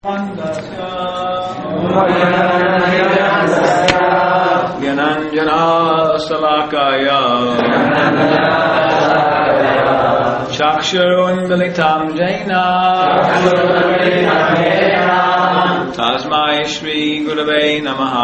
Yananjana Salakaya Chakshurundalitam Jaina Tasmai Shri Gurave Namaha.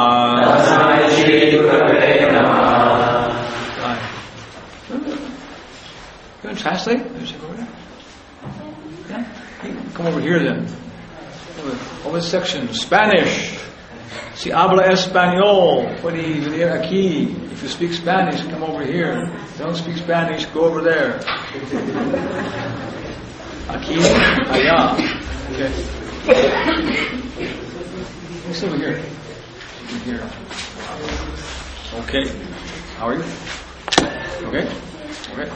You want to translate? Yeah? Come over here then. Over this section, Spanish. Si habla español, puede venir aquí. If you speak Spanish, come over here. If you don't speak Spanish, go over there. Aquí, allá. Okay. Let's over here. Here. Okay. How are you? Okay. Okay.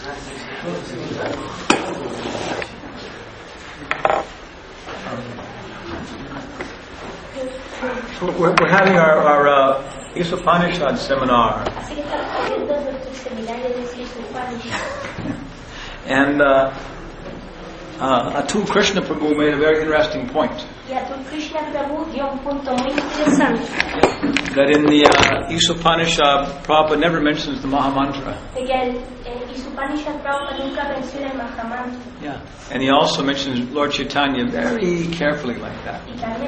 So we're having our Isopanishad seminar. And Atul Krishna Prabhu made a very interesting point. That in the Isopanishad, Prabhupada never mentions the Mahamantra. Yeah, and he also mentions Lord Chaitanya very carefully like that.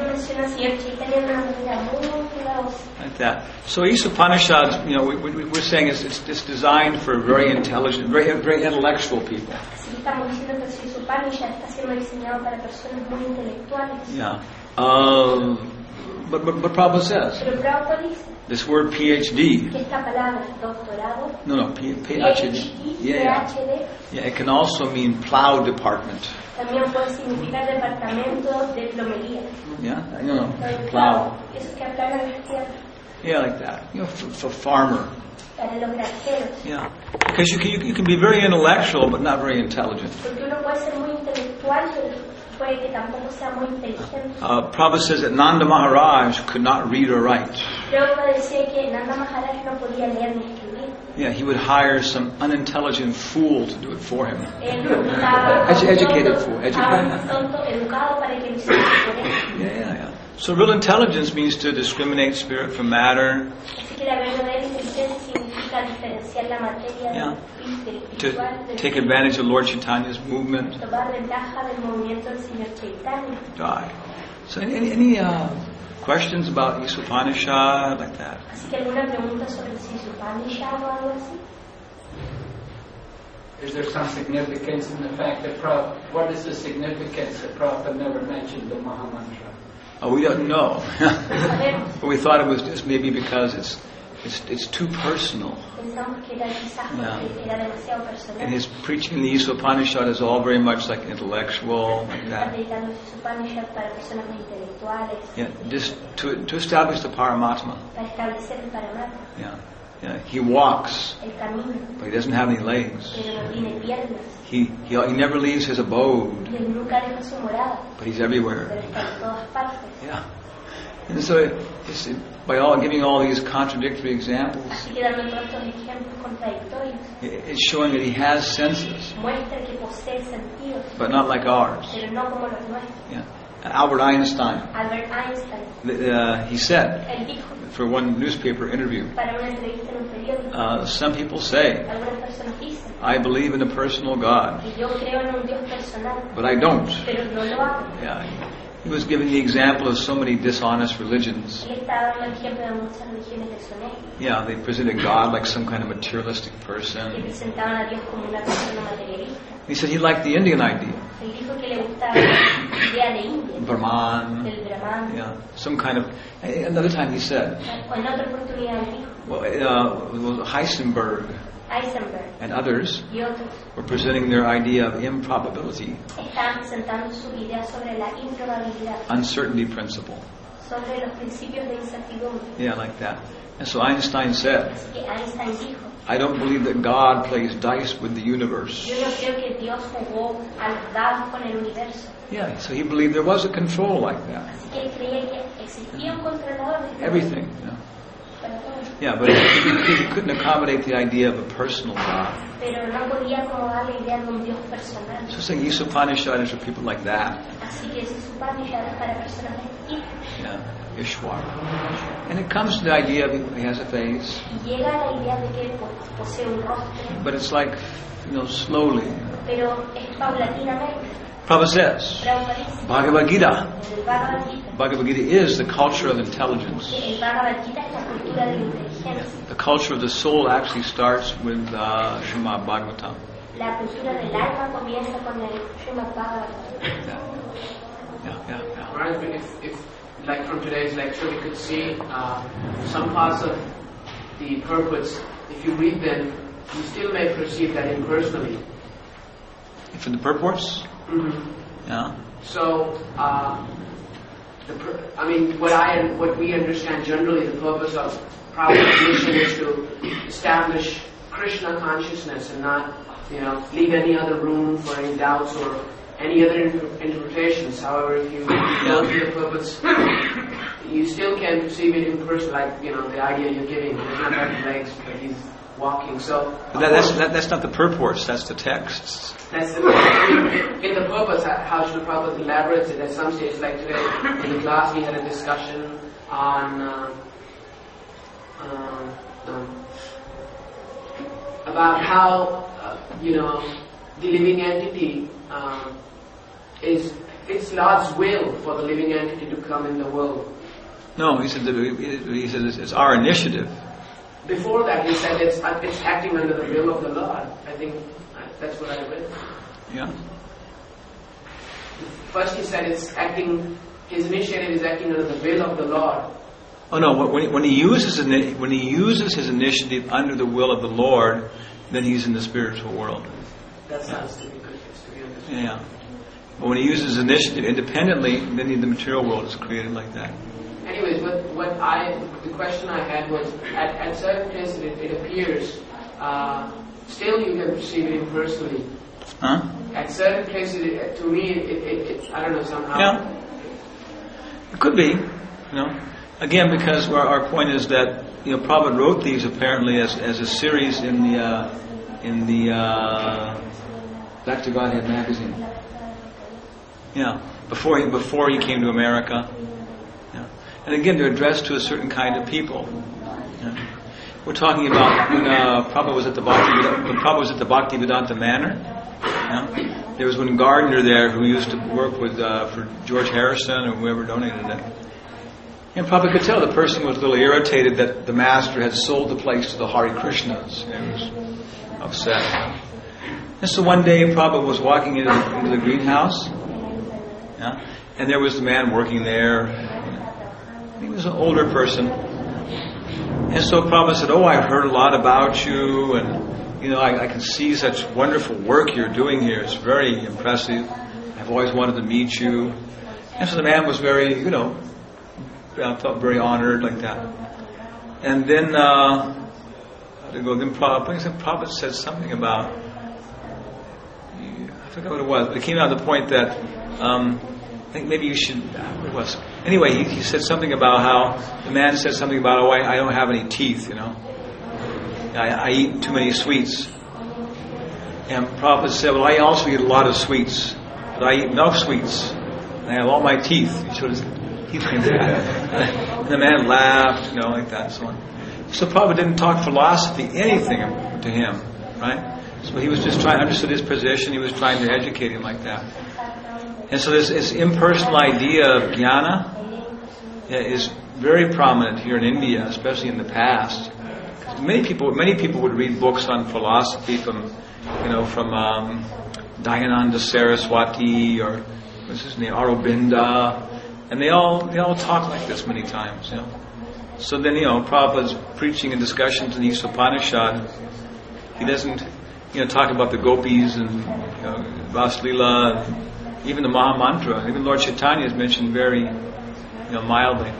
Like that. So Isopanishad, we're saying it's designed for very intelligent, very intellectual people. Yeah. But Prabhupada says this word PhD. No, PhD. Yeah. It can also mean plow department. Yeah, plow. Yeah, like that. For farmer. Yeah, because you can be very intellectual but not very intelligent. Prabhupada says that Nanda Maharaj could not read or write. Yeah, he would hire some unintelligent fool to do it for him. Educated fool. Yeah. So real intelligence means to discriminate spirit from matter. Yeah. To take advantage of Lord Chaitanya's movement. Die. So any questions about Isopanishad like that? Is there some significance in the fact that what is the significance that Prabhupada never mentioned the Mahamantra? Oh, we don't know. We thought it was just maybe because it's too personal. Yeah. And his preaching in the Isopanishad is all very much like intellectual, like that. Yeah, just to establish the Paramatma. Yeah. He walks, but he doesn't have any legs. He never leaves his abode, but he's everywhere. Yeah. And so by giving all these contradictory examples, it's showing that he has senses, but not like ours. Yeah. Albert Einstein, he said for one newspaper interview, some people say, I believe in a personal God, but I don't. Yeah. He was giving the example of so many dishonest religions. Yeah, they presented God like some kind of materialistic person. He said he liked the Indian idea. Brahman. Yeah, some kind of. Another time he said, Heisenberg and others were presenting their idea of improbability, uncertainty principle. Yeah, like that. And so Einstein said, I don't believe that God plays dice with the universe. Yeah, so he believed there was a control like that. Everything. Yeah, but he couldn't accommodate the idea of a personal God. Pero no podía acomodar la idea de un Dios personal. So saying Upanishad is for people like that. Así que Upanishad es para personas de este tipo. Yeah, Ishwar. And it comes to the idea of he has a face. Y llega a la idea de que posee un rostro. But it's like, slowly. Pero es paulatinamente. Prabhupada says, Bhagavad Gita. Bhagavad Gita is the culture of intelligence. The culture of the soul actually starts with Srimad Bhagavatam. Yeah. Right, but if like from today's lecture, we could see some parts of the purports. If you read them, you still may perceive that impersonally. From the purports? Mm-hmm. Yeah. So, what we understand generally, the purpose of Prabhupada's mission is to establish Krishna consciousness and not, leave any other room for any doubts or any other interpretations. However, if you go through the purpose, you still can perceive it in person, like the idea you're giving. There's not having legs, but he's walking. So that's not the purports. That's the texts. That's in the purpose. How Srila Prabhupada elaborates it at some stage. Like today in the class, we had a discussion on about how the living entity it's Lord's will for the living entity to come in the world. No, he said it's our initiative. Before that, he said it's acting under the will of the Lord. I think that's what I read. Yeah. First, he said his initiative is acting under the will of the Lord. Oh no! When he uses his initiative under the will of the Lord, then he's in the spiritual world. That sounds to be understood. Yeah. But when he uses initiative independently, then the material world is created like that. Anyways, the question I had was, at certain places it appears, still you can perceive it impersonally. Huh? At certain places, to me, it I don't know, somehow. Yeah. It could be, Again, because our point is that, Prabhupada wrote these apparently as a series in the Back to Godhead magazine. Yeah. Before he came to America. And again, they're addressed to a certain kind of people. We're talking about when Prabhupada was at the Bhaktivedanta Manor. There was one gardener there who used to work with for George Harrison or whoever donated it. And Prabhupada could tell the person was a little irritated that the master had sold the place to the Hare Krishnas. He was upset. And so one day Prabhupada was walking into the greenhouse. And there was the man working there. He was an older person. And so Prabhupada said, I've heard a lot about you, and I can see such wonderful work you're doing here. It's very impressive. I've always wanted to meet you. And so the man was very, felt very honored like that. And then Prabhupada said something about, I forgot what it was, but it came out to the point that I think maybe you should. What it was? Anyway, he said something about how the man said something about I don't have any teeth. I eat too many sweets. And Prabhupada said, well, I also eat a lot of sweets, but I eat no sweets. And I have all my teeth. He showed his teeth like that. And the man laughed, like that and so on. So Prabhupada didn't talk philosophy, anything to him, right? So he was just understood his position. He was trying to educate him like that. And so this impersonal idea of jnana is very prominent here in India, especially in the past. Many people would read books on philosophy from Dayananda Saraswati or what's his name, Aurobindo, and they all talk like this many times. So then Prabhupada's preaching and discussions in the Upanishad. He doesn't talk about the gopis and Vaslila. And even the Maha Mantra, even Lord Chaitanya is mentioned very, mildly.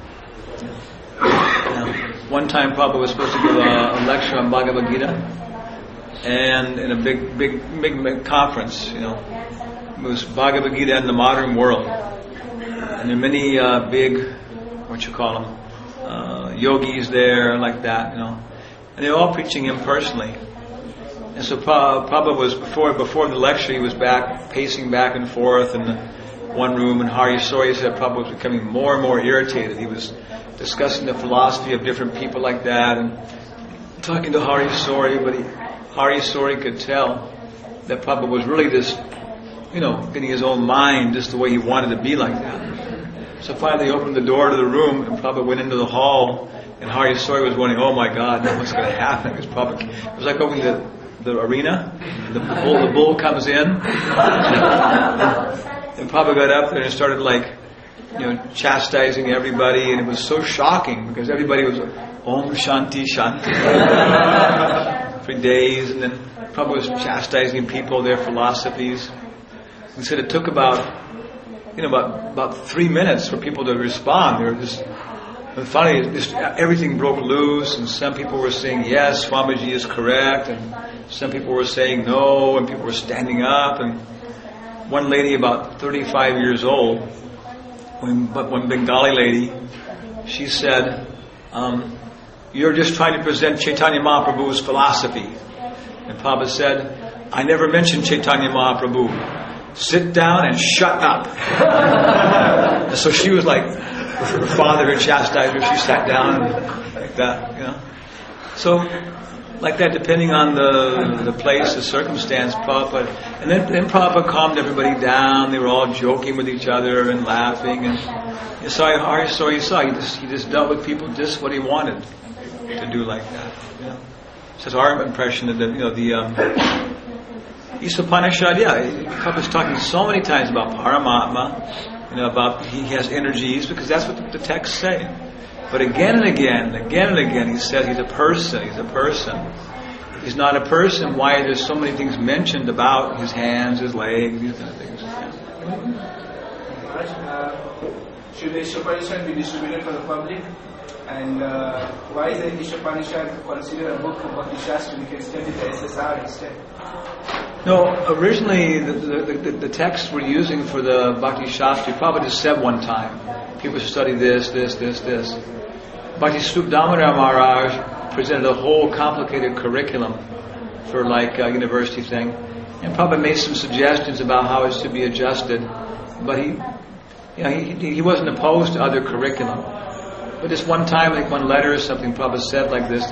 One time Prabhupada was supposed to give a lecture on Bhagavad Gita, and in a big conference, it was Bhagavad Gita in the modern world. And there are many big, yogis there like that, you know. And they're all preaching him personally. And so Prabhupada was, before the lecture, he was pacing back and forth in the one room, and Hari Sori said Prabhupada was becoming more and more irritated. He was discussing the philosophy of different people like that, and talking to Hari Sori, but Hari Sori could tell that Prabhupada was really just, you know, getting his own mind just the way he wanted to be like that. So finally he opened the door to the room, and Prabhupada went into the hall, and Hari Sori was wondering, oh my God, what's going to happen? Because Prabhupada, it was like opening the arena, the bull comes in, and Prabhupada got up there and started chastising everybody, and it was so shocking because everybody was Om Shanti Shanti for days, and then Prabhupada was chastising people, their philosophies. He said it took about 3 minutes for people to respond. They were just, and finally, everything broke loose, and some people were saying yes, Swamiji is correct, and some people were saying no, and people were standing up, and one lady about 35 years old, one Bengali lady, she said, you're just trying to present Chaitanya Mahaprabhu's philosophy. And Prabhupada said, I never mentioned Chaitanya Mahaprabhu. Sit down and shut up. And so she was like, her father had chastised her, she sat down like that, you know. So, like that, depending on the place, the circumstance, Prabhupada, and then Prabhupada calmed everybody down. They were all joking with each other and laughing, and so he just dealt with people just what he wanted to do like that. You know? So it's our impression that the Isopanishad, Prabhupada's talking so many times about Paramatma, about he has energies, because that's what the texts say. But again and again, he says he's a person. He's not a person. Why are there so many things mentioned about his hands, his legs, these kind of things? Should the Ishopanishad be distributed for the public? And why is the Ishopanishad considered a book of Bhakti Shastra? We can study the SSR instead. No, originally the texts we're using for the Bhakti Shastra, Prabhupada just said one time, people should study this. Bhakti Swarup Damodar Maharaj presented a whole complicated curriculum for a university thing, and Prabhupada made some suggestions about how it should be adjusted, but he wasn't opposed to other curriculum. But just one time, like one letter or something, Prabhupada said like this,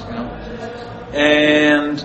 and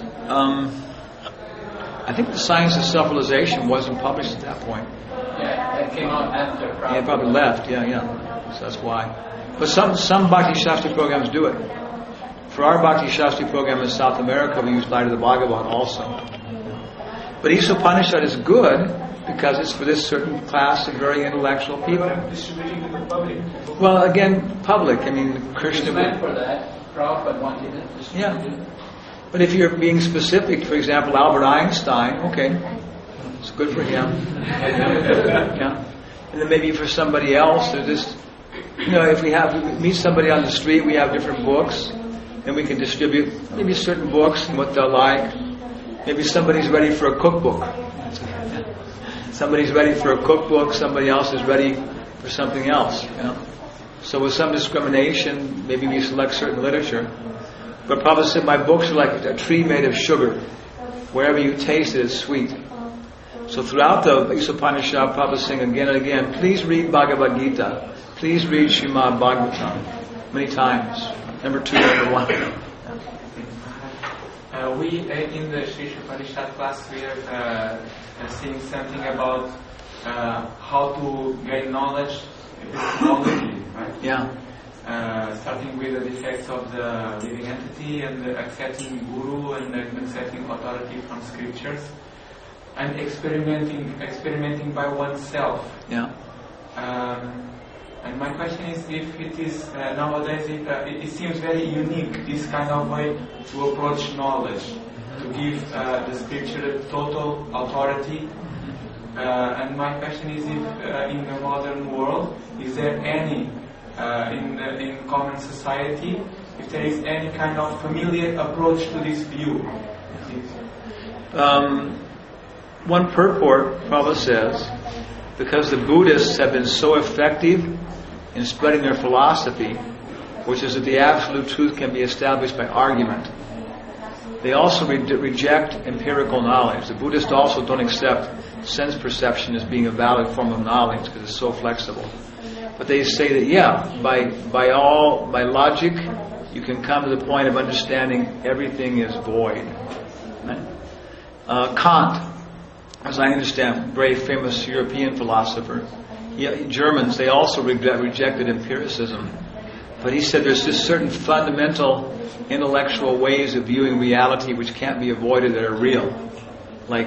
I think the Science of Self-Realization wasn't published at that point. Yeah, that came out after Prabhupada. Yeah, probably left. Yeah. So that's why. But some Bhakti Shastri programs do it. For our Bhakti Shastri program in South America, we use Light of the Bhagavat also. But Isopanishad is good because it's for this certain class of very intellectual people. Distributing to the public. Well, again, public. I mean, Krishna. Meant for that. Prabhupada wanted it distributed. Yeah. But if you're being specific, for example, Albert Einstein, okay, it's good for him. Yeah. And then maybe for somebody else, they're just, if we meet somebody on the street, we have different books, and we can distribute maybe certain books and what they'll like. Maybe somebody's ready for a cookbook. Somebody's ready for a cookbook, somebody else is ready for something else. So with some discrimination, maybe we select certain literature. But Prabhupada said, my books are like a tree made of sugar. Wherever you taste it, it's sweet. So throughout the Isopanishad, Prabhupada is saying again and again, please read Bhagavad Gita. Please read Srimad Bhagavatam. Many times. Number 2, number 1. We, in the Sri Isopanishad class, we are seeing something about how to gain knowledge epistemologically, right? Yeah. Starting with the defects of the living entity and accepting guru and accepting authority from scriptures and experimenting by oneself. Yeah. And my question is if it is nowadays it seems very unique, this kind of way to approach knowledge, to give the scripture total authority. And my question is if in the modern world is there any in common society, if there is any kind of familiar approach to this view. One purport, Prabhupada says, because the Buddhists have been so effective in spreading their philosophy, which is that the absolute truth can be established by argument. They also reject empirical knowledge. The Buddhists also don't accept sense perception as being a valid form of knowledge because it's so flexible. But they say that by logic, you can come to the point of understanding everything is void. Right? Kant, as I understand, very famous European philosopher. Germans, they also rejected empiricism. But he said there's just certain fundamental intellectual ways of viewing reality which can't be avoided that are real. Like,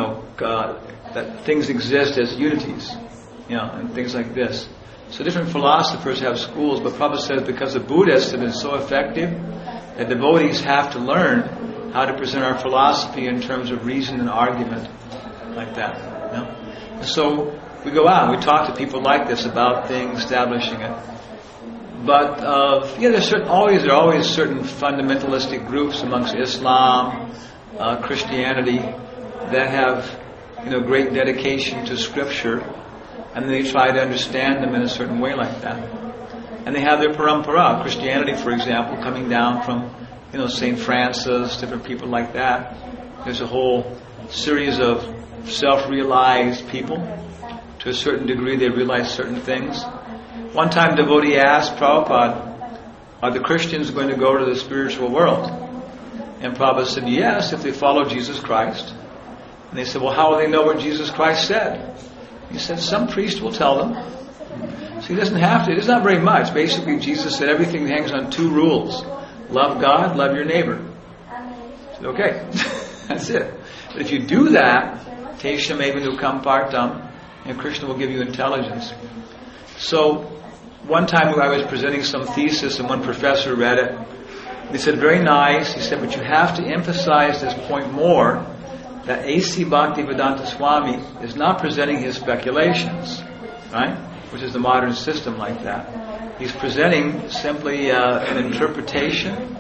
that things exist as unities, and things like this. So different philosophers have schools, but Prabhupada says because the Buddhists have been so effective, that devotees have to learn how to present our philosophy in terms of reason and argument, like that. And so we go out and we talk to people like this about things, establishing it. But there are always certain fundamentalistic groups amongst Islam, Christianity, that have great dedication to Scripture, and they try to understand them in a certain way like that. And they have their parampara. Christianity, for example, coming down from St. Francis, different people like that. There's a whole series of self-realized people. To a certain degree, they realize certain things. One time, devotee asked Prabhupada, "Are the Christians going to go to the spiritual world?" And Prabhupada said, "Yes, if they follow Jesus Christ." And they said, "Well, how will they know what Jesus Christ said?" He said, "Some priest will tell them." So he doesn't have to. It's not very much. Basically, Jesus said everything hangs on two rules: love God, love your neighbor. I said, okay, that's it. But if you do that, Tesha Mevanukam Partam, and Krishna will give you intelligence. So one time I was presenting some thesis and one professor read it. He said, very nice. He said, but you have to emphasize this point more, that A.C. Bhaktivedanta Swami is not presenting his speculations, right? Which is the modern system like that. He's presenting simply an interpretation,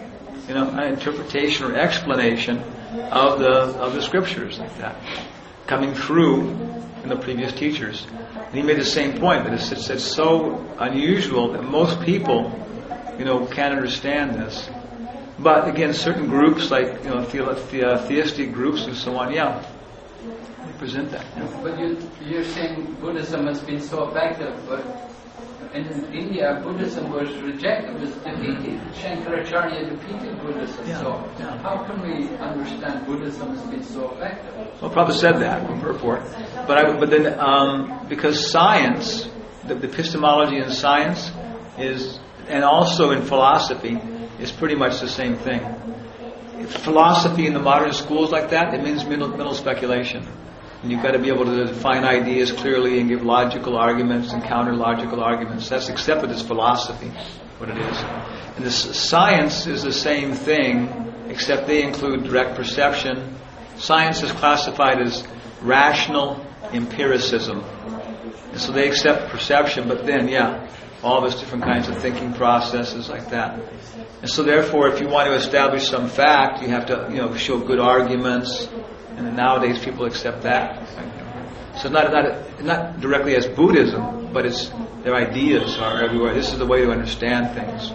or explanation of the scriptures like that, coming through in the previous teachers. And he made the same point, that it's so unusual that most people, can't understand this. But again, certain groups like theistic groups and so on, they present that. But you're saying Buddhism has been so effective, but in India, Buddhism was rejected, was defeated. Shankaracharya defeated Buddhism. How can we understand Buddhism has been so effective? Well, Prabhupada said that in purport, but then because science, the epistemology in science is, and also in philosophy, is pretty much the same thing. Philosophy in the modern schools like that, it means mental speculation. And you've got to be able to define ideas clearly and give logical arguments and counter-logical arguments. That's accepted as philosophy, what it is. And science is the same thing, except they include direct perception. Science is classified as rational empiricism. And so they accept perception, but then, all those different kinds of thinking processes like that. And so therefore, if you want to establish some fact, you have to, show good arguments. And then nowadays people accept that. So not directly as Buddhism, but it's their ideas are everywhere. This is the way to understand things.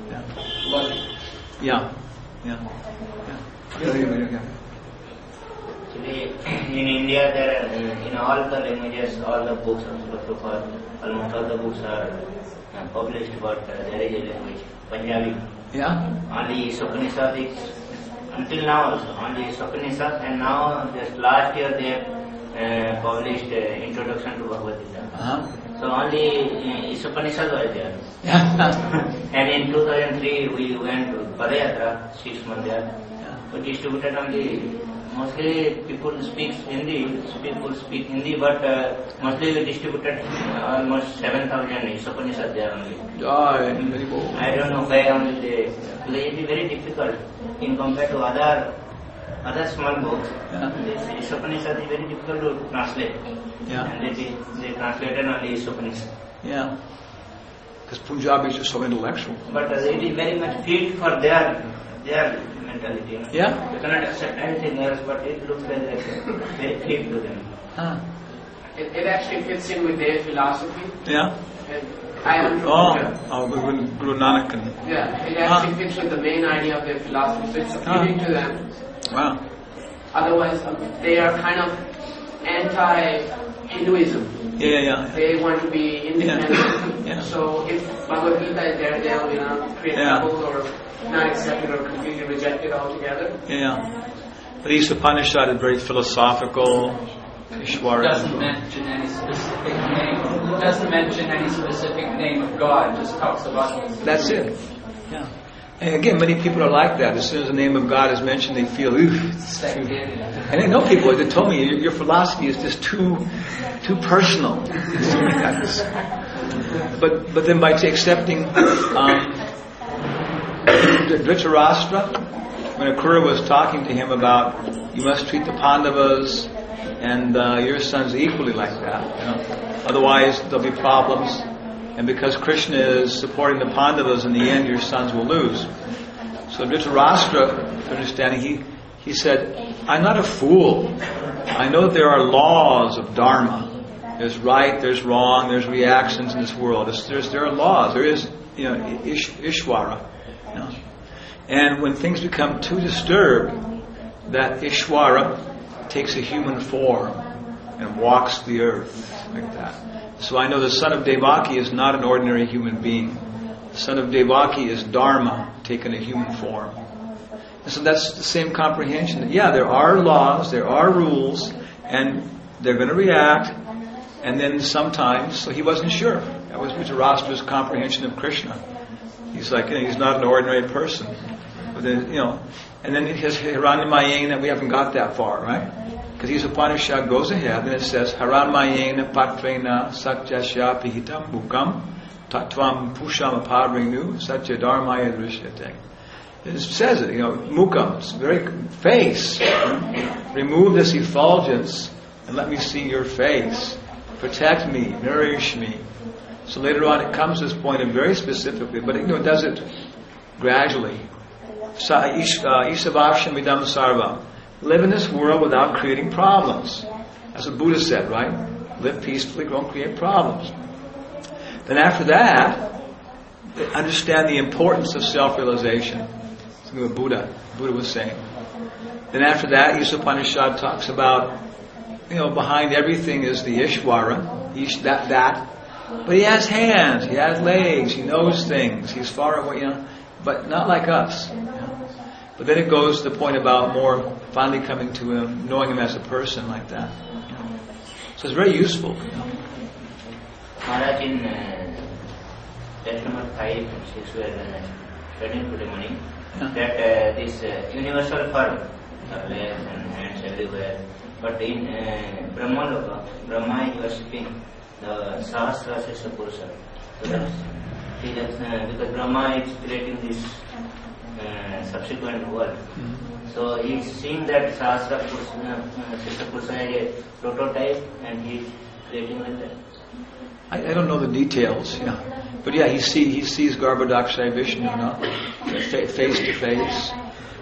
Today in India, there are, in all the languages, all the books of Prabhupada, almost all the books are published, but there is a language, Punjabi. Only Upanishad is, until now also, only Upanishad, and now just last year they have published Introduction to Bhagavad Gita. So only Upanishad was there. And in 2003 we went to Padayatra, 6 months there. We distributed only, mostly people speak Hindi, but mostly we distributed almost 7,000 Upanishad there only. I don't know why only they, because it is very difficult in compared to other small books. This Upanishad is very difficult to translate. And they translated only Upanishad. Because Punjabi is just so intellectual. But it is very much fit for their mentality. You cannot accept anything else, but it looks like very fit to them. It actually fits in with their philosophy. I am from India. Guru Nanak. Yeah, it actually fits with the main idea of their philosophy, so it's appealing to them. Wow. Otherwise, they are kind of anti-Hinduism. Yeah. They want to be independent. Yeah. So if Bhagavad Gita is there, they'll create trouble or not accept it or completely reject it altogether. Yeah. But Isa Upanishad is very philosophical. Ishwara doesn't mention any specific name. Doesn't mention any specific name of God. Just talks about. That's it. Yeah. And again, many people are like that. As soon as the name of God is mentioned, they feel, and I know people that told me, your philosophy is just too personal. But then by accepting Dhritarashtra, when Akrura was talking to him about, you must treat the Pandavas and your sons equally like that. Otherwise, there'll be problems. And because Krishna is supporting the Pandavas, in the end your sons will lose. So Dhritarashtra, understanding, he said, I'm not a fool. I know that there are laws of Dharma. There's right, there's wrong, there's reactions in this world. There are laws. There is, Ishwara. And when things become too disturbed, that Ishwara takes a human form and walks the earth like that. So I know the son of Devaki is not an ordinary human being. The son of Devaki is Dharma taken a human form. And so that's the same comprehension. That, there are laws, there are rules, and they're going to react. And then sometimes, so he wasn't sure. That was Dhritarashtra's comprehension of Krishna. He's like, he's not an ordinary person. But then, and then his Hiranyamayena, we haven't got that far, right? Because his Upanishad goes ahead and it says, Hiranyamayena patrena satyasya pihitam bukam tatvam pusham apadrinu satya dharmaya drishyate. It says it, mukam, very face. Remove this effulgence and let me see your face. Protect me, nourish me. So later on it comes to this point and very specifically, but it does it gradually. Isavasham idam sarvam. Live in this world without creating problems. As the Buddha said, right? Live peacefully, don't create problems. Then after that, understand the importance of self-realization. That's what Buddha was saying. Then after that, Isa Upanishad talks about, behind everything is the Ishwara, that. But he has hands, he has legs, he knows things, he's far away, but not like us. But then it goes to the point about more finally coming to him, knowing him as a person like that. So it's very useful. Maharaj, in text number 5 and 6 we are studying today morning, that this universal form, legs and hands everywhere, but in Brahmaloka, Brahma is worshipping the Sahasra Sesha Purusha. So that's because Brahma is creating this subsequent world. So he is seeing that Sahasra Sesha Purusha is a prototype and he is creating like that. I don't know the details, but he sees Garbhodakshaya Vishnu, face to face.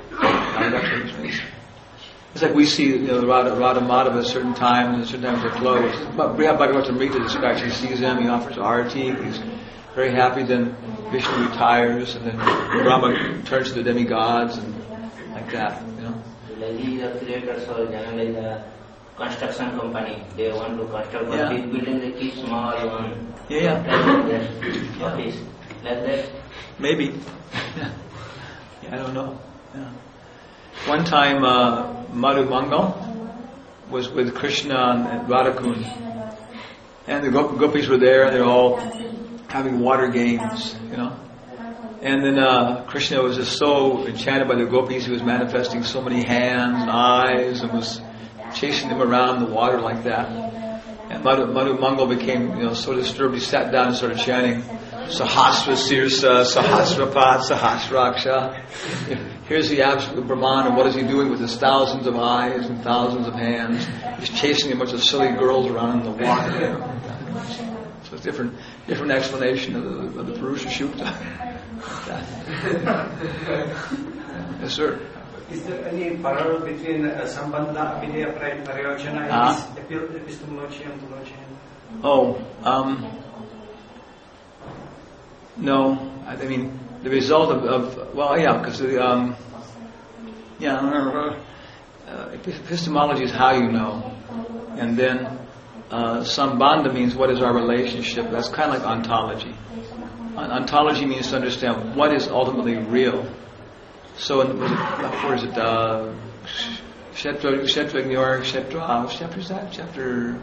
It's like we see, Radha Madhava at a certain time, and at certain times they're closed. But Bhagavatamrita describes, he sees them, he offers arati, he's very happy, then Vishnu retires, and then Brahma turns to the demigods, and like that, Like he is the creator, so generally the construction company, they want to construct one big building, they keep small one. Office, like that. Maybe. I don't know. One time, Madhu Mangal was with Krishna at Radhakund, and the gopis were there, and they're all having water games, And then Krishna was just so enchanted by the gopis, he was manifesting so many hands and eyes, and was chasing them around the water like that. And Madhu Mangal became, so disturbed, he sat down and started chanting, Sahasra Sirsa, Sahasrapat, Sahasraksha. Here's the absolute Brahman, and what is he doing with his thousands of eyes and thousands of hands? He's chasing a bunch of silly girls around in the water. So it's different explanation of the Purusha Shukta. Yes, sir. Is there any parallel between Sambandha, Avidya, Prayojana and epistemology and ontology? No, I mean the result of well, yeah, because epistemology is how you know, and then sambandha means what is our relationship. That's kind of like ontology. Ontology means to understand what is ultimately real. So, where is it? Kshetra Ignore Kshetra. Which chapter is that? Chapter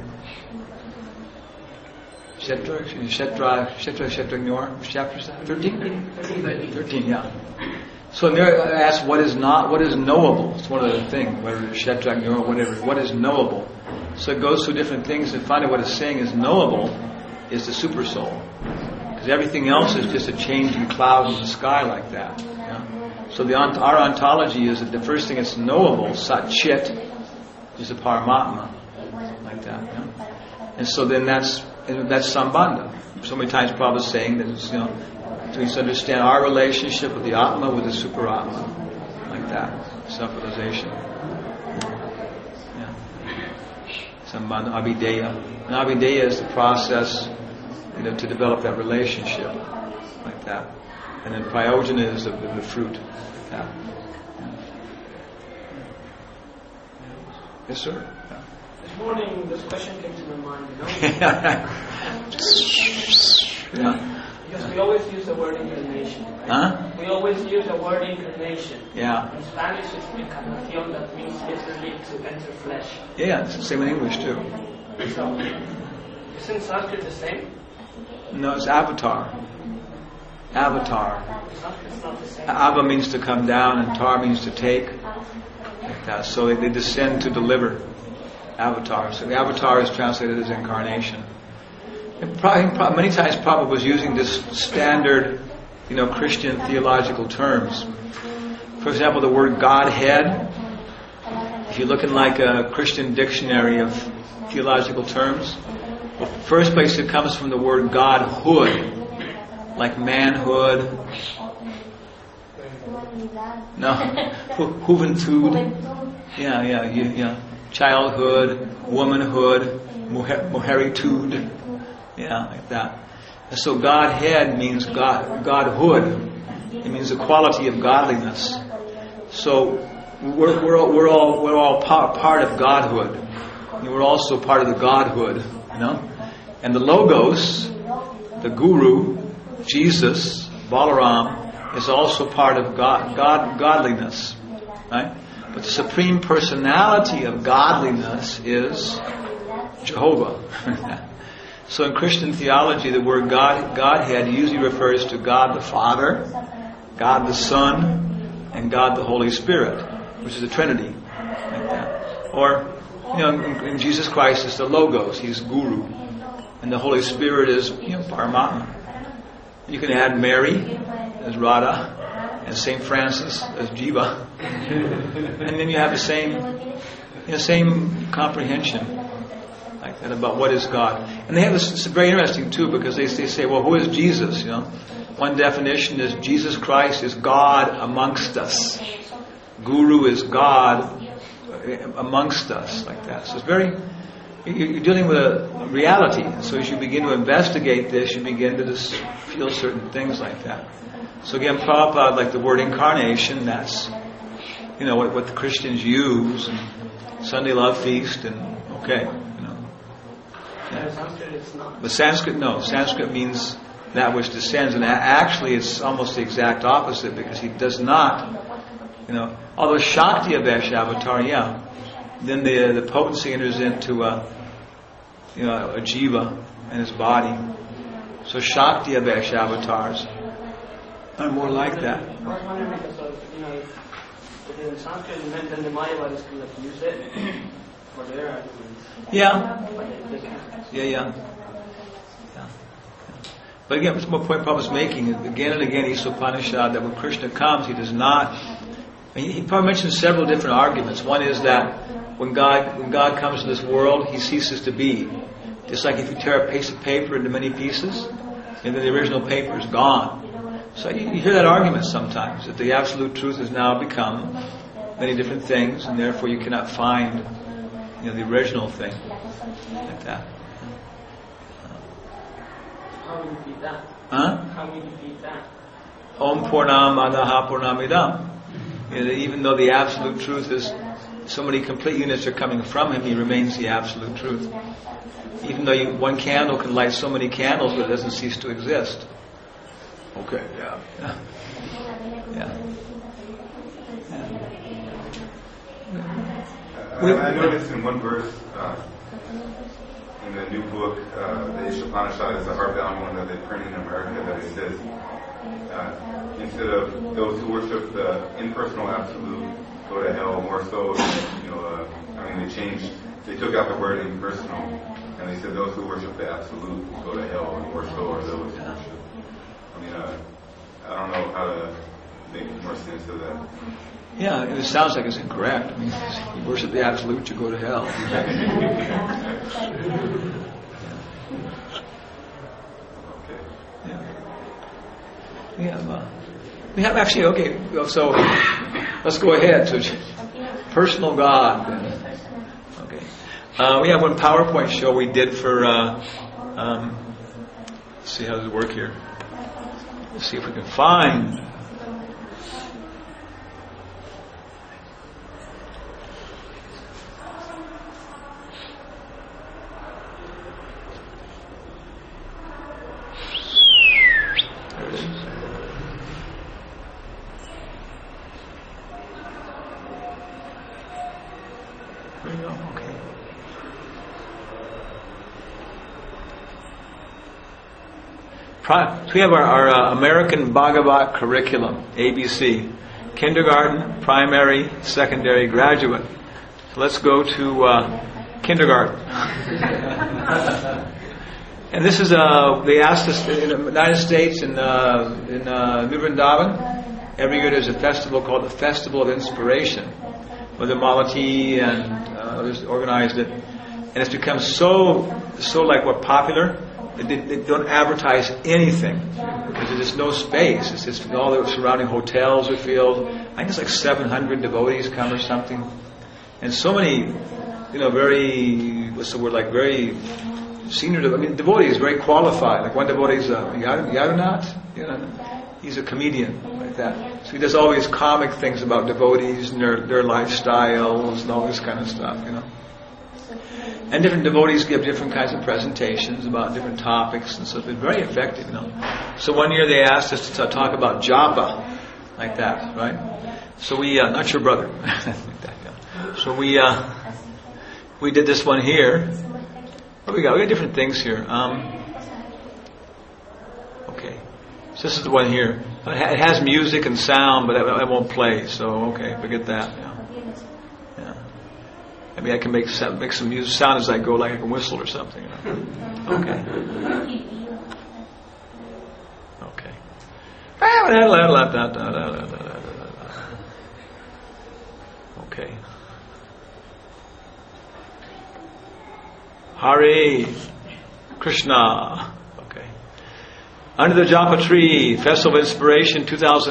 Kshetra Ignore. Which chapter is that? 13? 13, yeah. So there I asked what is knowable. It's one of the things, whether it's Kshetra Ignore or whatever. What is knowable? So it goes through different things and finally what it's saying is knowable is the super soul. Because everything else is just a changing cloud in the sky like that. Yeah? So our ontology is that the first thing that's knowable, Sat Chit, is the Paramatma, like that. Yeah? And so then that's Sambandha. So many times Prabhupada is saying that it's, to understand our relationship with the Atma, with the Super Atma, like that, self-realization. Yeah. Sambandha, Abhideya. And Abhideya is the process, to develop that relationship, like that. And then Prayojana is the fruit, like that. Yes, sir. Yeah. This morning, this question came to my mind, Yeah. Because we always use the word incarnation, right? Huh? We always use the word incarnation. Yeah. In Spanish, it's encarnación, that means literally to enter flesh. Yeah, it's the same in English too. So, isn't Sanskrit the same? No, it's avatar. Avatar. Sanskrit's not the same. Ava means to come down and tar means to take. Like that. So they descend to deliver. Avatar. So the avatar is translated as incarnation. And many times Prabhupada was using this standard, Christian theological terms. For example, the word Godhead. If you look in like a Christian dictionary of theological terms, the first place it comes from the word Godhood, like manhood. No, juventud. Yeah. Childhood, womanhood, mujeritude. Yeah, like that. And so Godhead means Godhood. It means the quality of godliness. So we're all part of Godhood. And we're also part of the Godhood, And the Logos, the Guru, Jesus, Balaram, is also part of godliness, right? But the supreme personality of godliness is Jehovah. So in Christian theology, the word Godhead usually refers to God the Father, God the Son, and God the Holy Spirit, which is the Trinity, like that. Or, in Jesus Christ is the Logos, He's Guru, and the Holy Spirit is, Paramatma. You can add Mary as Radha, and Saint Francis as Jiva, and then you have the same comprehension. Like that about what is God. And they have this, it's very interesting too, because they say, well, who is Jesus? One definition is Jesus Christ is God amongst us. Guru is God amongst us, like that. So it's very, you're dealing with a reality. So as you begin to investigate this, you begin to just feel certain things like that. So again, Prabhupada, like the word incarnation, that's, what the Christians use, and Sunday Love Feast, and okay. Yeah. But Sanskrit means that which descends, and actually it's almost the exact opposite, because he does not, although Shakti Avesh Avatar, then the potency enters into a jiva in his body. So Shakti Avesh Avatars are more like that. I was wondering because if in Sanskrit it meant then the Mayavadis could use it for their arguments. Yeah. But again, what's the point Prabhupada is making? Again and again, Isa Upanishad, that when Krishna comes, he does not. He probably mentions several different arguments. One is that when God comes to this world, He ceases to be. Just like if you tear a piece of paper into many pieces, and then the original paper is gone. So you hear that argument sometimes, that the absolute truth has now become many different things, and therefore you cannot find the original thing, like that. How would you beat that? How we defeat that? Om Purnamadaha Purnamidam. Even though the absolute truth is, so many complete units are coming from him, he remains the absolute truth. Even though one candle can light so many candles, but it doesn't cease to exist. Okay, yeah. I noticed in one verse in the new book, the Ishopanishad is the hardbound one that they print in America, that it says, instead of those who worship the impersonal absolute go to hell, more so, they took out the word impersonal, and they said those who worship the absolute go to hell, and more so are those who worship. I don't know how to make more sense of that. Yeah, it sounds like it's incorrect. You worship the absolute, you go to hell. We have actually, okay, so let's go ahead to personal God. Okay. We have one PowerPoint show we did for, let's see how does it work here. Let's see if we can find. There it is. There we go, okay. We have our American Bhagavat curriculum, ABC, kindergarten, primary, secondary, graduate. So let's go to kindergarten. And this is, they asked us in the United States, in New Vrindavan, every year there's a festival called the Festival of Inspiration, where the Malati and others organized it. And it's become so like what popular. They don't advertise anything because there's no space. It's just all the surrounding hotels are filled. I think it's like 700 devotees come or something, and so many, very very senior. Devotees, very qualified. Like one devotee is Yadunath. He's a comedian like that. So he does all these comic things about devotees and their lifestyles and all this kind of stuff. And different devotees give different kinds of presentations about different topics, and so it's been very effective, So one year they asked us to talk about japa, like that, right? So we, not your brother, like that, yeah. So we did this one here. What we got? We got different things here. Okay, so this is the one here. It has music and sound, but I won't play. So okay, forget that. Yeah. Maybe I can make some music sound as I go, like I can whistle or something. Okay. Okay. Okay. Hare Krishna. Okay. Under the Japa Tree, Festival of Inspiration,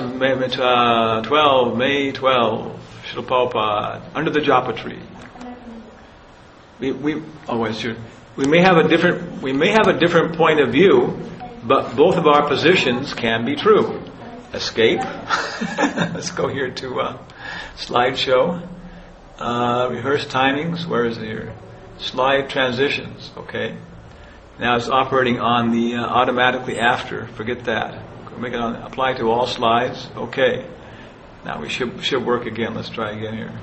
2012, May 12, Srila Prabhupada. Under the Japa Tree. We may have a different point of view, but both of our positions can be true. Escape. Let's go here to slideshow. Rehearse timings. Where is it here? Slide transitions. Okay. Now it's operating on the automatically after. Forget that. Make it apply to all slides. Okay. Now we should work again. Let's try again here.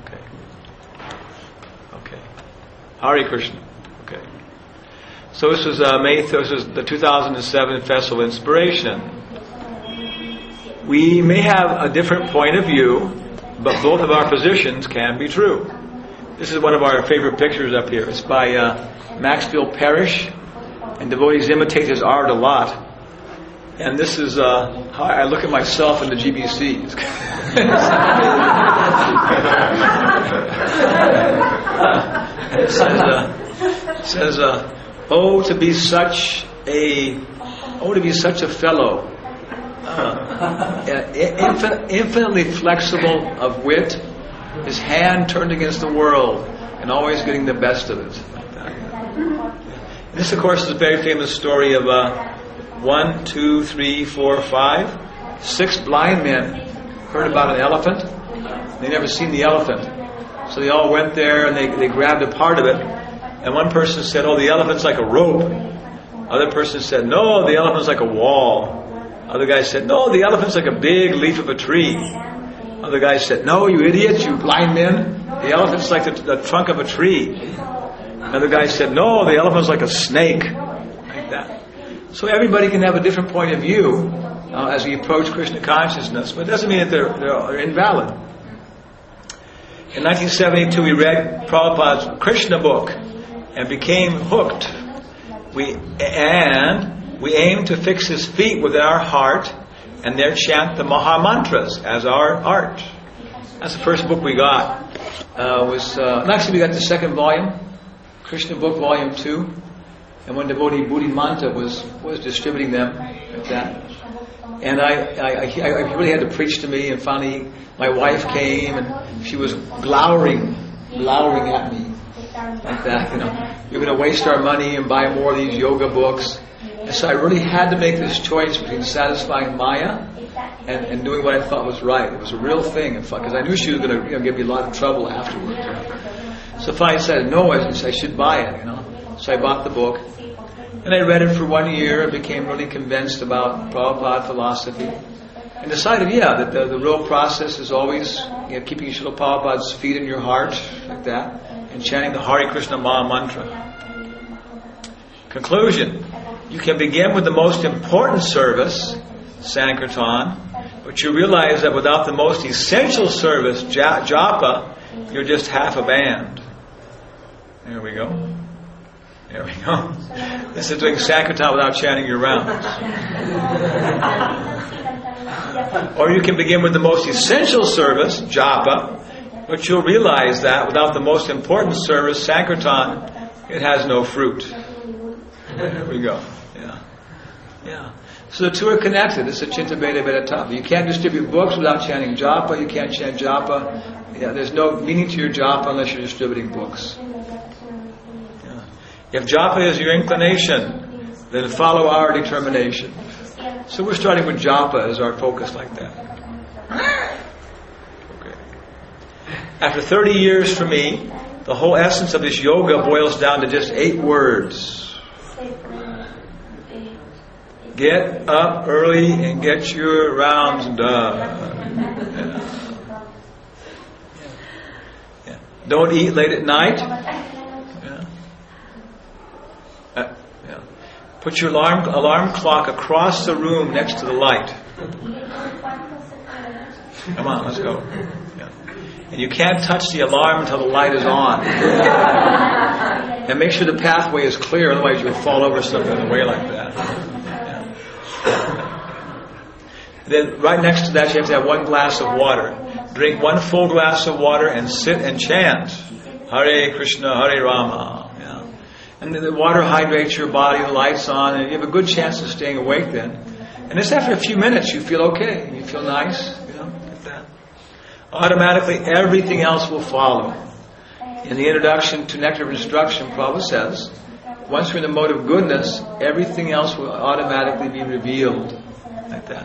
Hare Krishna. Okay. So this was this was the 2007 Festival of Inspiration. We may have a different point of view, but both of our positions can be true. This is one of our favorite pictures up here. It's by Maxfield Parrish, and devotees imitate his art a lot. And this is how I look at myself in the GBCs. It says, "Oh, to be such a fellow, infinitely flexible of wit, his hand turned against the world, and always getting the best of it." Like that. This, of course, is a very famous story of 1, 2, 3, 4, 5. 6 blind men heard about an elephant. They never seen the elephant. So they all went there and they grabbed a part of it. And one person said, oh, the elephant's like a rope. Other person said, no, the elephant's like a wall. Other guy said, no, the elephant's like a big leaf of a tree. Other guy said, no, you idiots, you blind men. The elephant's like the trunk of a tree. Another guy said, no, the elephant's like a snake. Like that. So everybody can have a different point of view as we approach Krishna consciousness, but it doesn't mean that they're invalid. In 1972, we read Prabhupada's Krishna book and became hooked. We aim to fix his feet within our heart and there chant the Maha Mantras as our art. That's the first book we got. Actually, we got the second volume, Krishna book, volume 2. And when devotee Buddhimanta was distributing them like that. And he really had to preach to me, and finally my wife came and she was glowering at me like that, you're going to waste our money and buy more of these yoga books. And so I really had to make this choice between satisfying Maya and doing what I thought was right. It was a real thing, because I knew she was going to give me a lot of trouble afterward. So finally I decided, no, I should buy it, So I bought the book. And I read it for 1 year and became really convinced about Prabhupada philosophy. And decided, that the real process is always keeping Srila Prabhupada's feet in your heart, like that, and chanting the Hare Krishna Maha Mantra. Conclusion. You can begin with the most important service, Sankirtan, but you realize that without the most essential service, Japa, you're just half a band. There we go. There we go. This is doing Sankirtan without chanting your rounds. Or you can begin with the most essential service, Japa, but you'll realize that without the most important service, Sankirtan, it has no fruit. There we go. Yeah. So the two are connected. It's a Chitta Bheda Bheda Tapa. You can't distribute books without chanting Japa. You can't chant Japa. There's no meaning to your Japa unless you're distributing books. If Japa is your inclination, then follow our determination. So we're starting with Japa as our focus like that. Okay. After 30 years for me, the whole essence of this yoga boils down to just 8 words. Get up early and get your rounds done. Yeah. Don't eat late at night. Put your alarm clock across the room next to the light. Come on, let's go. Yeah. And you can't touch the alarm until the light is on. And make sure the pathway is clear, otherwise you'll fall over something in the way like that. Yeah. Then right next to that you have to have 1 glass of water. Drink 1 full glass of water and sit and chant Hare Krishna, Hare Rama. And then the water hydrates your body, the light's on, and you have a good chance of staying awake then. And just after a few minutes, you feel okay. You feel nice, like that. Automatically, everything else will follow. In the introduction to Nectar of Instruction, Prabhupada says, once you're in the mode of goodness, everything else will automatically be revealed. Like that.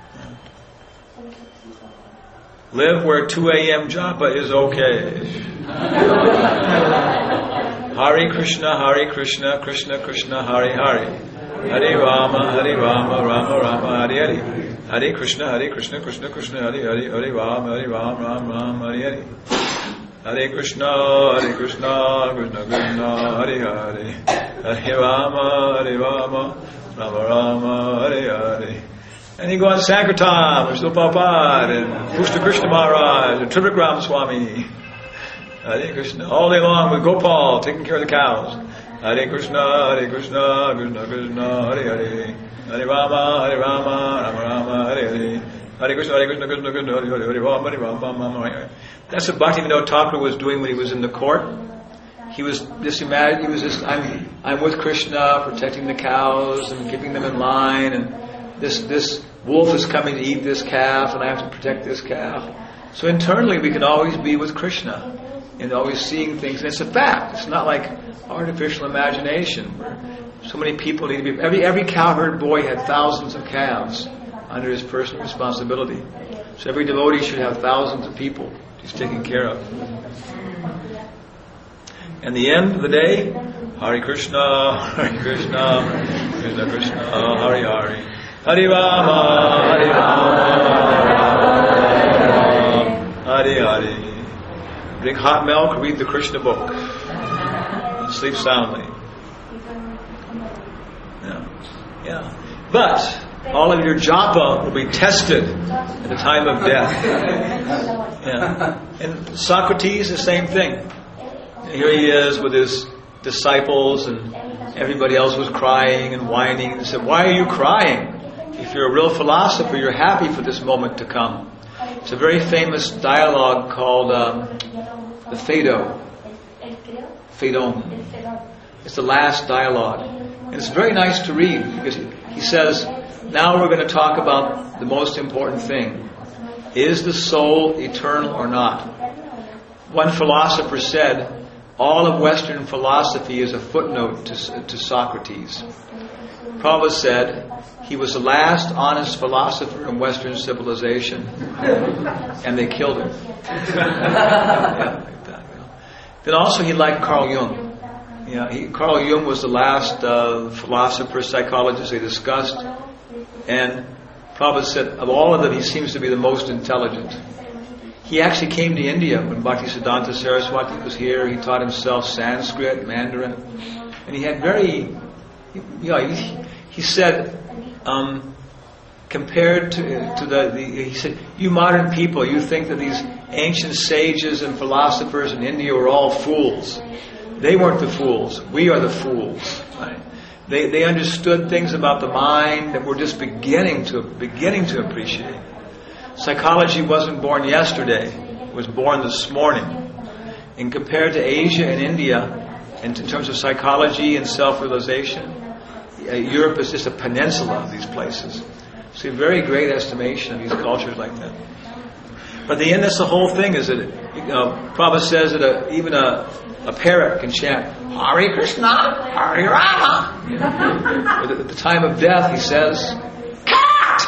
Live where 2 a.m. japa is okay. Hare Krishna, Krishna Krishna, Hare Hare. Hare Rama, Rama Rama, Hare Hare. Hare Krishna, Krishna Krishna, Hare Hare. Hare Rama, Rama, Hare Hare. Hare Krishna, Krishna Krishna, Hare Hare. Hare Rama, Rama Rama, Hare Hare. And you go on Sankirtan with Srila Prabhupada and Pushta Krishna Maharaj and Trivikram Swami. Hare Krishna. All day long with Gopal taking care of the cows. Hare Krishna, Krishna Krishna, Hare Hare. Hare Rama, Rama Rama, Hare Hare. Hare Krishna, Krishna Krishna, Hare Rama. That's what Bhaktivinoda Thakur was doing when he was in the court. He was just I'm with Krishna, protecting the cows and keeping them in line, and this wolf is coming to eat this calf, and I have to protect this calf. So internally we can always be with Krishna and always seeing things. And it's a fact. It's not like artificial imagination. We're So many people need to be. Every cowherd boy had thousands of calves under his personal responsibility. So every devotee should have thousands of people he's taking care of. And the end of the day, Hare Krishna, Krishna Krishna, Hare Hare, Hare Rama, Hare Rama, Hare Hare. Drink hot milk, read the Krishna book, and sleep soundly. Yeah. But all of your japa will be tested at the time of death. Yeah. And Socrates, the same thing. Here he is with his disciples, and everybody else was crying and whining. And they said, "Why are you crying? If you're a real philosopher, you're happy for this moment to come." It's a very famous dialogue called the Phaedo. Phaedon. It's the last dialogue. And it's very nice to read because he says, now we're going to talk about the most important thing. Is the soul eternal or not? One philosopher said, all of Western philosophy is a footnote to Socrates. Prabhupada said, he was the last honest philosopher in Western civilization. And they killed him. Yeah, like that, you know. Then also he liked Carl Jung. Carl Jung was the last philosopher, psychologist they discussed. And Prabhupada said, of all of them, he seems to be the most intelligent. He actually came to India when Bhaktisiddhanta Saraswati was here. He taught himself Sanskrit, Mandarin. And he had he said, compared to he said, you modern people, you think that these ancient sages and philosophers in India were all fools. They weren't the fools. We are the fools. Right? They understood things about the mind that we're just beginning to appreciate. Psychology wasn't born yesterday. It was born this morning. And compared to Asia and India, and in terms of psychology and self-realization, Europe is just a peninsula of these places. So a very great estimation of these cultures like that. But at the end, that's the whole thing, is that Prabhupada says that even a parrot can chant Hare Krishna, Hare Rama. But at the time of death, he says, cat.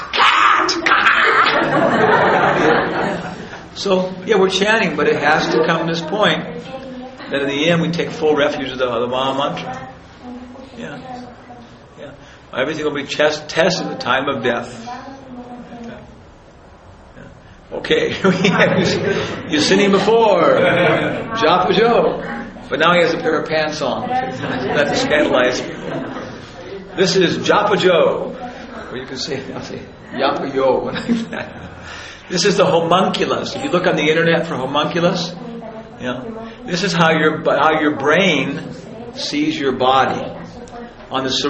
So, we're chanting, but it has to come to this point that in the end we take full refuge of the Maha Mantra. Everything will be tested at the time of death. Okay, you've seen him before, Japa Joe, but now he has a pair of pants on. Not to scandalize people. This is Japa Joe, or you can say Japa Yo. This is the homunculus. If you look on the internet for homunculus, this is how your brain sees your body. On the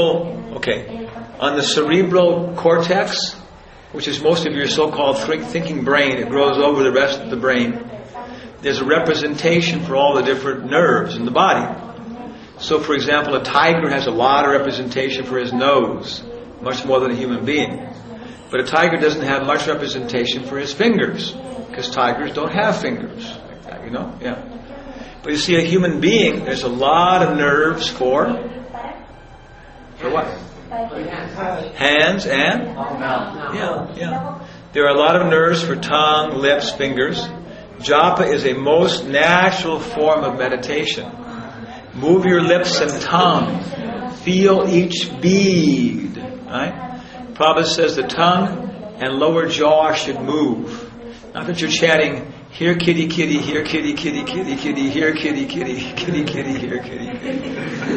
cerebral cortex, which is most of your so-called thinking brain, it grows over the rest of the brain. There's a representation for all the different nerves in the body. So, for example, a tiger has a lot of representation for his nose, much more than a human being. But a tiger doesn't have much representation for his fingers, because tigers don't have fingers like that, But you see, a human being, there's a lot of nerves for what? Hands and? There are a lot of nerves for tongue, lips, fingers. Japa is a most natural form of meditation. Move your lips and tongue. Feel each bead. Right? Prabhupada says the tongue and lower jaw should move. Not that you're chanting, here kitty kitty, here kitty kitty, kitty kitty, here kitty kitty, kitty kitty, here kitty kitty.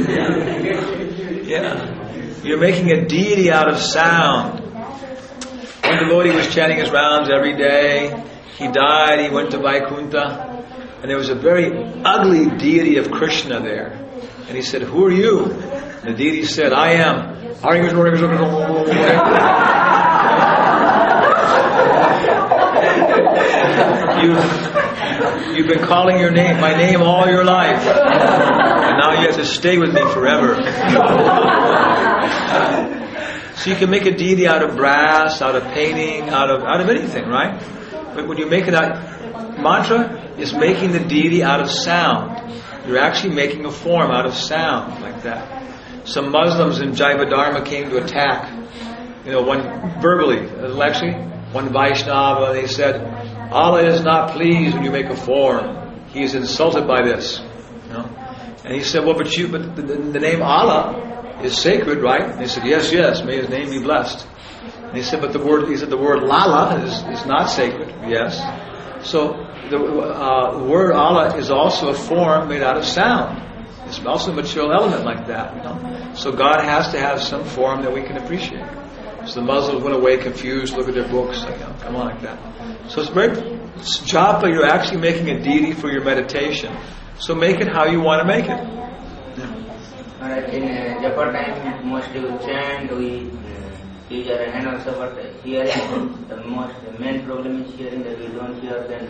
You're making a deity out of sound. One devotee was chanting his rounds every day. He died, he went to Vaikuntha, and there was a very ugly deity of Krishna there. And he said, who are you? And the deity said, I am. You've been calling my name all your life. And now you have to stay with me forever. So you can make a deity out of brass, out of painting, out of anything, right? But when you make it out, mantra is making the deity out of sound. You're actually making a form out of sound, like that. some Muslims in Jaiva Dharma came to attack, one verbally, actually, one Vaishnava, they said, Allah is not pleased when you make a form. He is insulted by this. And he said, well, but the name Allah is sacred, right? And they said, yes, may His name be blessed. And he said, but the word Lala is not sacred. Yes. So the word Allah is also a form made out of sound. It's also a material element like that. So God has to have some form that we can appreciate. So the Muslims went away confused, look at their books, come on like that. So it's very japa, you're actually making a deity for your meditation. So make it how you want to make it. In japa time, mostly we chant, we use our hand also, but hearing, the main problem is hearing, that we don't hear then.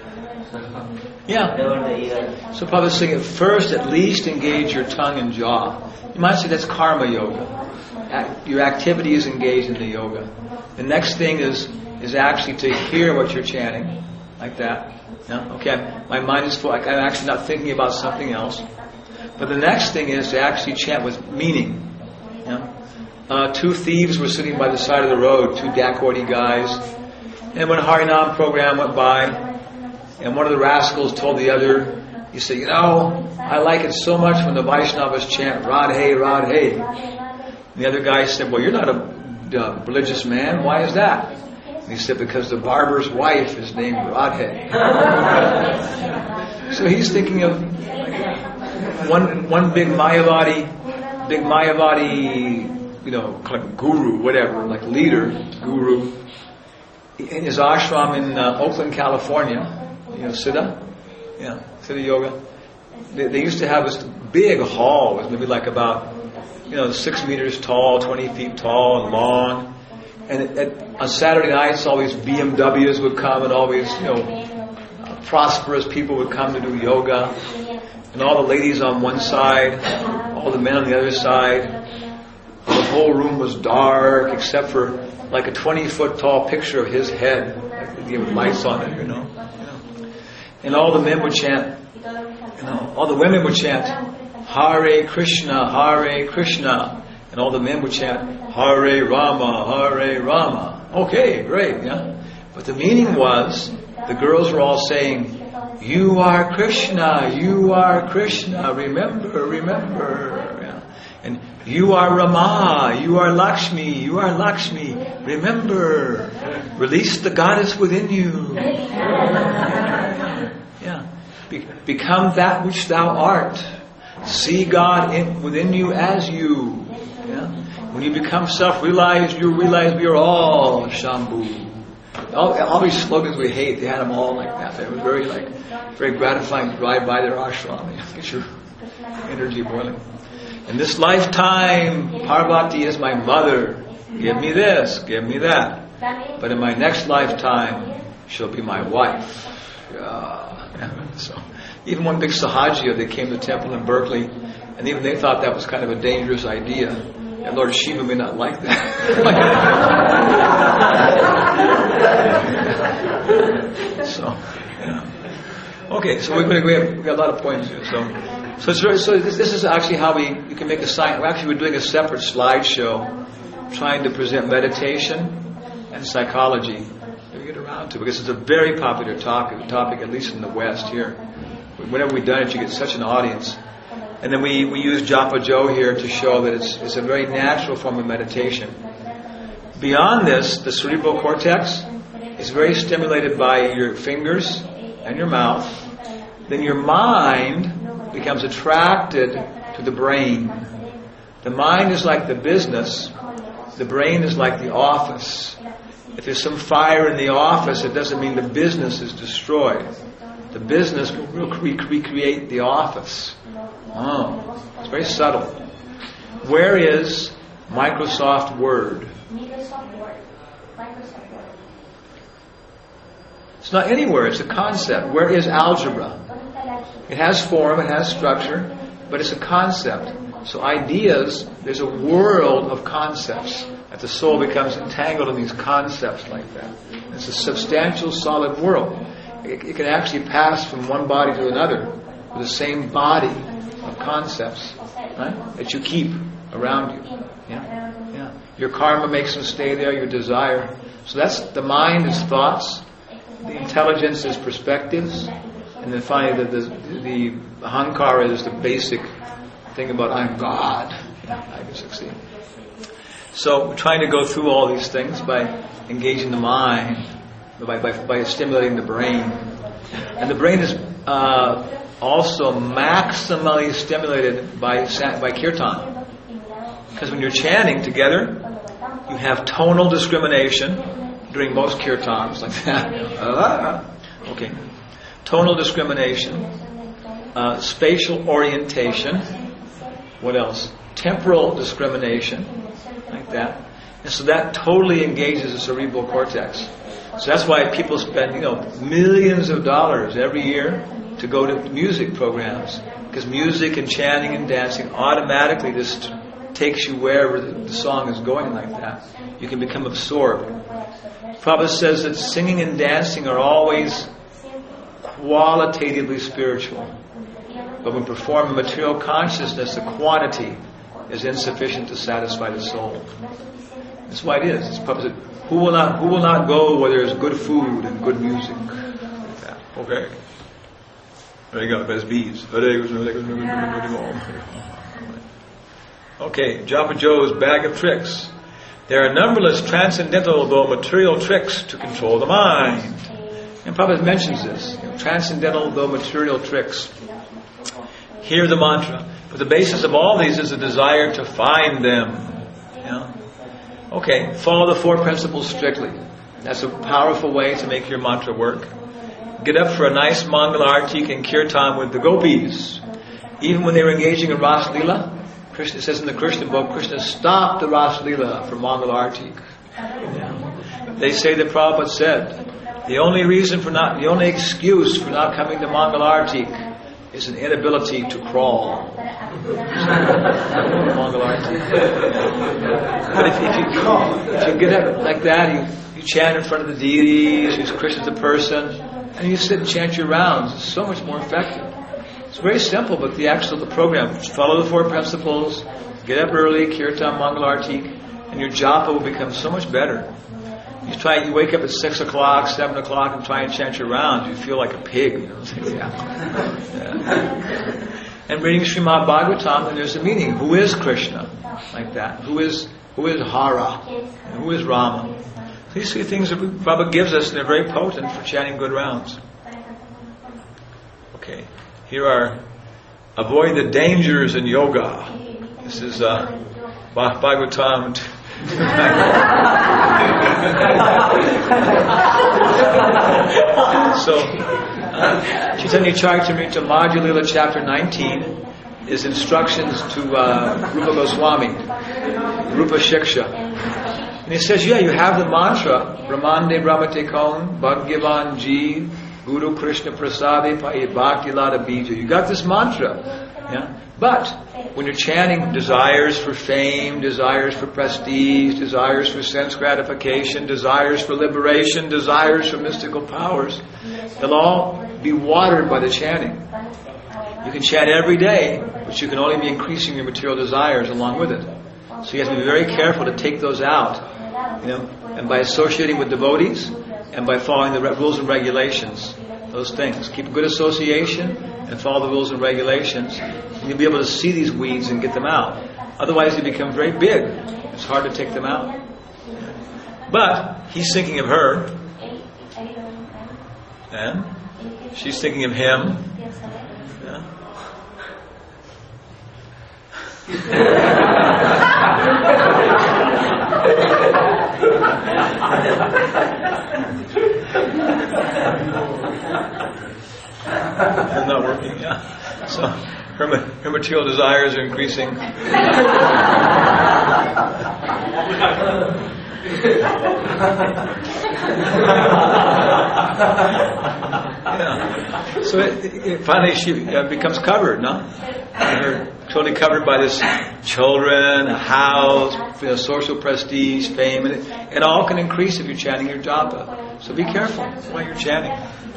So Prabhupada is saying at first, at least engage your tongue and jaw. You might say that's karma yoga. Your activity is engaged in the yoga. The next thing is actually to hear what you're chanting, like that. Okay, my mind is full. I'm actually not thinking about something else. But the next thing is to actually chant with meaning. Two thieves were sitting by the side of the road, two dacoity guys. And when a Harinam program went by, and one of the rascals told the other, he said, I like it so much when the Vaishnavas chant Radhe, Radhe. And the other guy said, well, you're not a religious man. Why is that? And he said, because the barber's wife is named Radhe. So he's thinking of one big Mayavadi, like guru, whatever, like leader, guru, in his ashram in Oakland, California, Siddha, Siddha Yoga. They used to have this big hall, it was maybe like about 6 meters tall, 20 feet tall and long. And on Saturday nights, all these BMWs would come, and all these, prosperous people would come to do yoga. And all the ladies on one side, all the men on the other side. The whole room was dark, except for like a 20-foot tall picture of his head, with lights on it, And all the men would chant, all the women would chant, Hare Krishna, Hare Krishna. And all the men would chant, Hare Rama, Hare Rama. Okay, great, But the meaning was, the girls were all saying, you are Krishna, remember, remember. And you are Rama, you are Lakshmi, remember. Release the goddess within you. Become that which thou art. See God within you as you. When you become self-realized, you realize we are all Shambhu. All these slogans we hate, they had them all like that. It was very gratifying to drive by their ashram. Get your energy boiling. In this lifetime, Parvati is my mother. Give me this, give me that. But in my next lifetime, she'll be my wife. So, even one big Sahaja, they came to the temple in Berkeley, and even they thought that was kind of a dangerous idea. And Lord Shiva may not like that. Okay, so we got a lot of points here. So this is actually how you can make a sign. We're doing a separate slideshow, trying to present meditation and psychology. We get around to, because it's a very popular topic, at least in the West here. Whenever we've done it, you get such an audience. And then we use Japa Jo here to show that it's a very natural form of meditation. Beyond this, the cerebral cortex is very stimulated by your fingers and your mouth. Then your mind becomes attracted to the brain. The mind is like the business. The brain is like the office. If there's some fire in the office, it doesn't mean the business is destroyed. The business will recreate the office. It's very subtle. Where is Microsoft Word? It's not anywhere, it's a concept. Where is algebra? It has form, it has structure, but it's a concept. So ideas, there's a world of concepts. That the soul becomes entangled in these concepts like that. It's a substantial, solid world. It can actually pass from one body to another with the same body of concepts, right? That you keep around you. Yeah? Yeah. Your karma makes them stay there, your desire. So that's the mind is thoughts, the intelligence is perspectives, and then finally the ahankara is the basic thing about I'm God. I can succeed. So we're trying to go through all these things by engaging the mind, by stimulating the brain. And the brain is also maximally stimulated by kirtan. Because when you're chanting together, you have tonal discrimination during most kirtans like that. Okay. Tonal discrimination, spatial orientation. What else? Temporal discrimination, like that. And so that totally engages the cerebral cortex. So that's why people spend, millions of dollars every year to go to music programs. Because music and chanting and dancing automatically just takes you wherever the song is going like that. You can become absorbed. Prabhupada says that singing and dancing are always qualitatively spiritual. But when performed in material consciousness, the quantity is insufficient to satisfy the soul. That's why it is. Prabhupada said, who will not go where there is good food and good music? Like that. Okay. There you go. Best bees. Okay, Japa Joe's bag of tricks. There are numberless transcendental though material tricks to control the mind. And Prabhupada mentions this. Transcendental though material tricks. Hear the mantra. But the basis of all these is a desire to find them. Okay, follow the 4 principles strictly. That's a powerful way to make your mantra work. Get up for a nice Mangala Artik and Kirtan with the gopis. Even when they were engaging in Ras Leela, Krishna says in the Krishna book, Krishna stopped the Ras Leela for Mangala Artik. They say that Prabhupada said, the only excuse for not coming to Mangala Artik is an inability to crawl. But if you get up like that, you chant in front of the deities, use Krishna as a person, and you sit and chant your rounds. It's so much more effective. It's very simple, but the program, follow the 4 principles, get up early, kirtan, Mangala Artik, and your japa will become so much better. You wake up at 6 o'clock, 7 o'clock, and try and chant your rounds. You feel like a pig. And reading Srimad Bhagavatam, and there's a meaning. Who is Krishna? Like that. Who is Hara? And who is Rama? These 3 things that Prabhupada gives us, and they're very potent for chanting good rounds. Okay. Here are avoid the dangers in yoga. This is Bhagavatam. So, Chaitanya Charitamrita Madhya Lila chapter 19 is instructions to Rupa Goswami, Rupa Shiksha. And he says, you have the mantra, Brahmande Brahmate Kaun, Bhagavan Jeev, Guru Krishna Prasade Pai Bhakti Lada Bija. You got this mantra. Yeah? But when you're chanting desires for fame, desires for prestige, desires for sense gratification, desires for liberation, desires for mystical powers, they'll all be watered by the chanting. You can chant every day, but you can only be increasing your material desires along with it. So you have to be very careful to take those out, and by associating with devotees and by following the rules and regulations, those things. Keep a good association and follow the rules and regulations, and you'll be able to see these weeds and get them out. Otherwise, they become very big. It's hard to take them out. But he's thinking of her, and she's thinking of him. Yeah. It's not working, yeah. So her material desires are increasing. Yeah. So finally she becomes covered, no? Her totally covered by this children, a house, social prestige, fame, and it all can increase if you're chanting your japa. So be careful while you're chanting.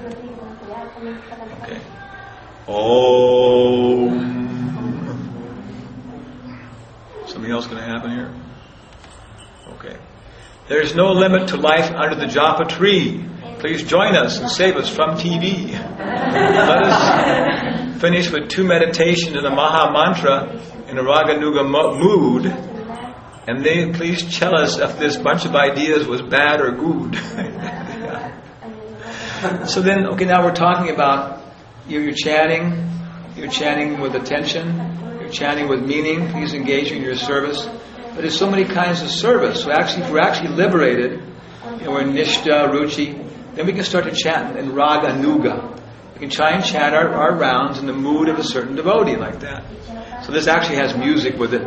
Okay. Om. So Something else going to happen here? Okay. There's no limit to life under the japa tree. Please join us and save us from TV. Let us finish with 2 meditations in the Maha Mantra in a Raganuga mood. And then please tell us if this bunch of ideas was bad or good. So then, okay, now we're talking about you're chanting with attention, you're chanting with meaning, please engage in your service. But there's so many kinds of service. So actually, if we're actually liberated, we're in Nishta, Ruchi, then we can start to chant in Raga Nuga. We can try and chant our rounds in the mood of a certain devotee like that. So this actually has music with it.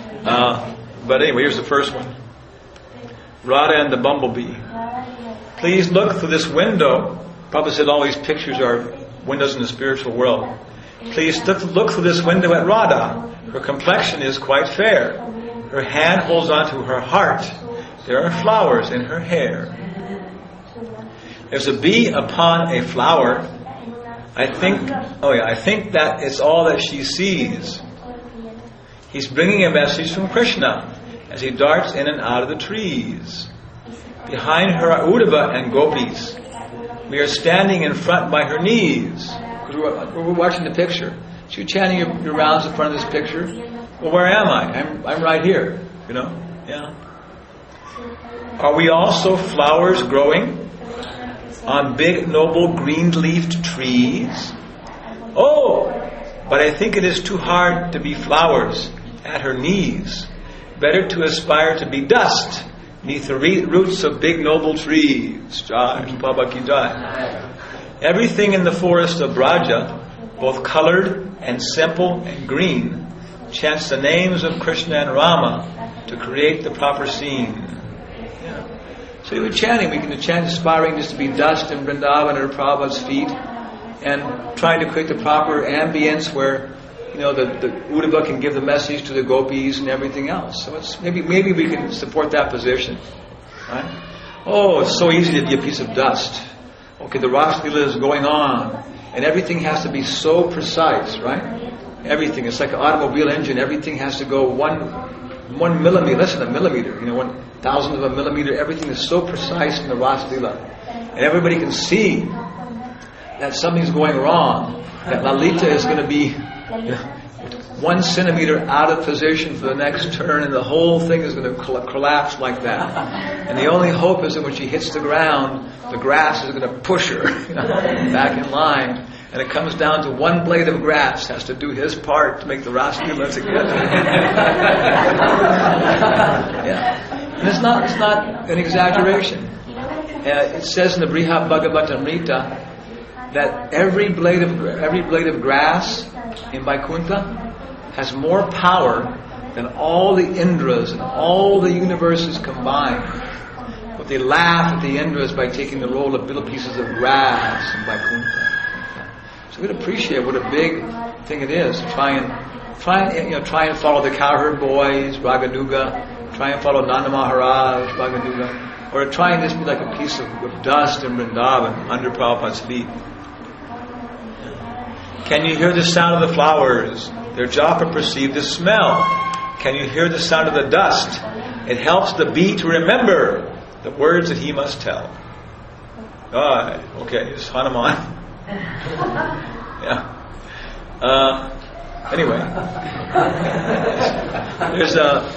But anyway, here's the first one. Radha and the Bumblebee. Please look through this window. Prabhupada said all these pictures are windows in the spiritual world. Please look through this window at Radha. Her complexion is quite fair. Her hand holds onto her heart. There are flowers in her hair. There's a bee upon a flower. I think that it's all that she sees. He's bringing a message from Krishna as he darts in and out of the trees. Behind her are Uddhava and gopis. We are standing in front by her knees. We're watching the picture. So you're chanting your rounds in front of this picture. Well, where am I? I'm right here. Yeah. Are we also flowers growing on big, noble, green-leafed trees? Oh, but I think it is too hard to be flowers at her knees. Better to aspire to be dust neath the roots of big, noble trees. Jai, Baba ki jai. Everything in the forest of Braja, both colored and simple and green, chants the names of Krishna and Rama to create the proper scene. Yeah. So we're chanting. We can chant aspiring just to be dust in Vrindavan or Prabhupada's feet, and trying to create the proper ambience where the Uddhava can give the message to the gopis and everything else. So it's maybe we can support that position, right? Oh, it's so easy to be a piece of dust. Okay, the Ras Leela is going on, and everything has to be so precise, right? Everything. It's like an automobile engine. Everything has to go one millimeter, less than a millimeter. 1,000th of a millimeter. Everything is so precise in the Ras Leela, and everybody can see that something's going wrong. That Lalita is going to be 1 centimeter out of position for the next turn, and the whole thing is going to collapse like that. And the only hope is that when she hits the ground, the grass is going to push her back in line. And it comes down to one blade of grass has to do his part to make the Ras Leela together. Yeah. And it's not an exaggeration. It says in the Brihad Bhagavatamrita that every blade of grass in Vaikuntha has more power than all the Indras and all the universes combined. But they laugh at the Indras by taking the role of little pieces of grass in Vaikuntha. So we'd appreciate what a big thing it is to try and follow the cowherd boys, Raganuga, try and follow Nanda Maharaj, Raganuga, or try and just be like a piece of dust in Vrindavan under Prabhupada's feet. Can you hear the sound of the flowers? Their japa perceive the smell. Can you hear the sound of the dust? It helps the bee to remember the words that he must tell. Okay, it's Hanuman. Yeah. Anyway, there's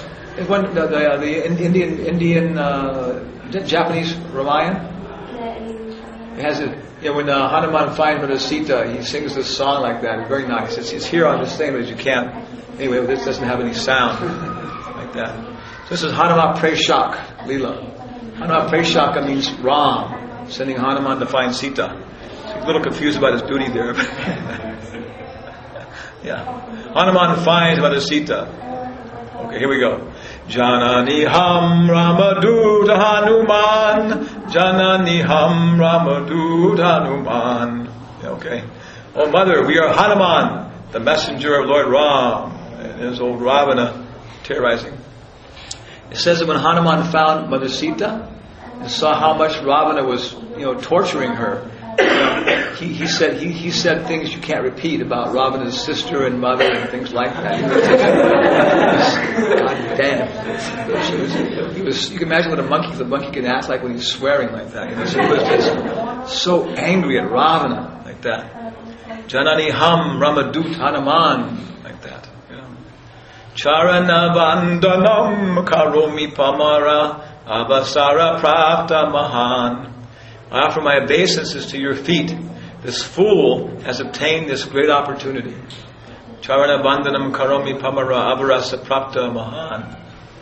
the Indian Japanese Ramayana. It has when Hanuman finds Mother Sita, he sings this song like that. It's very nice. It's here on this thing, but you can't. Anyway, this doesn't have any sound like that. So this is Hanuman Preshak Leela. Hanuman Preshaka means Ram, sending Hanuman to find Sita. So he's a little confused about his duty there. Yeah. Hanuman finds Mother Sita. Okay, here we go. Janani ham Ramaduta Hanuman. Janani ham Ramaduta Hanuman. Okay. Oh mother, we are Hanuman, the messenger of Lord Ram. And there's old Ravana terrorizing. It says that when Hanuman found Mother Sita and saw how much Ravana was, torturing her, he said things you can't repeat about Ravana's sister and mother and things like that. God damn. You can imagine what the monkey can act like when he's swearing like that. So he was just so angry at Ravana like that. Janani Ham Ramadut Hanuman like that. Charana Vandanam Karomi Pamara Abasara Prapta Mahan. I offer my obeisances to your feet. This fool has obtained this great opportunity. Charana Vandanam Karomi Pamara Avarasa Prapta Mahan.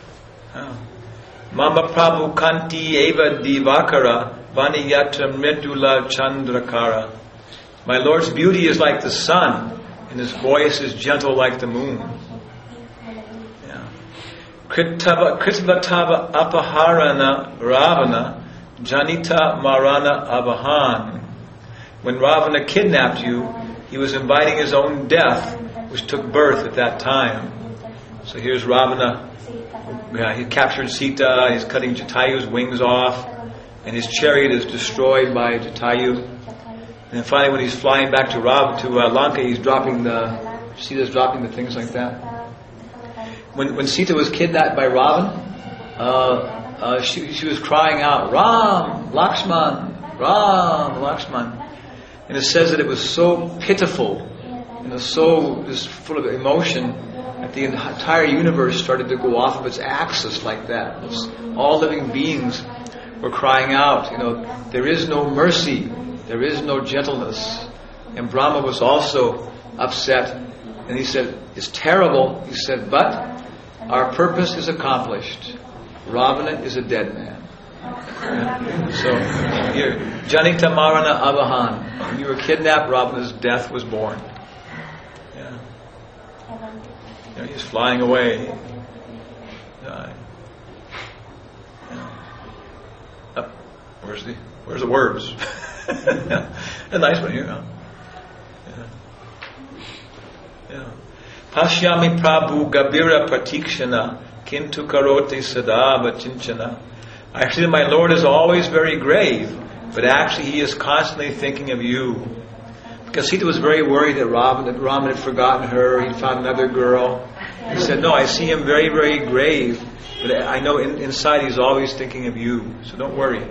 Mama Prabhu Kanti Eva Divakara Vaniyatra Mridula Chandrakara. My Lord's beauty is like the sun, and His voice is gentle like the moon. Kritvatava Apaharana Ravana Janita Marana Avahan. When Ravana kidnapped you, he was inviting his own death, which took birth at that time. So here's Ravana. He captured Sita, he's cutting Jatayu's wings off, and his chariot is destroyed by Jatayu. And then finally when he's flying back to Lanka, Sita's dropping the things like that. When Sita was kidnapped by Ravana, she was crying out, Ram, Lakshman, Ram, Lakshman. And it says that it was so pitiful and so just full of emotion that the entire universe started to go off of its axis like that. All living beings were crying out, there is no mercy, there is no gentleness. And Brahma was also upset. And he said, it's terrible. He said, but our purpose is accomplished. Ravana is a dead man. So here, Janita Marana Avahan. When you were kidnapped, Ravana's death was born. He's flying away. Where's the words? A nice one here, Pashyami Prabhu Gabira Pratikshana Kintu Karote Sadava Chinchana. Actually, my Lord is always very grave, but actually He is constantly thinking of you. Because Sita was very worried that Raman had forgotten her, he'd found another girl. He said, no, I see him very, very grave, but I know inside he's always thinking of you, so don't worry.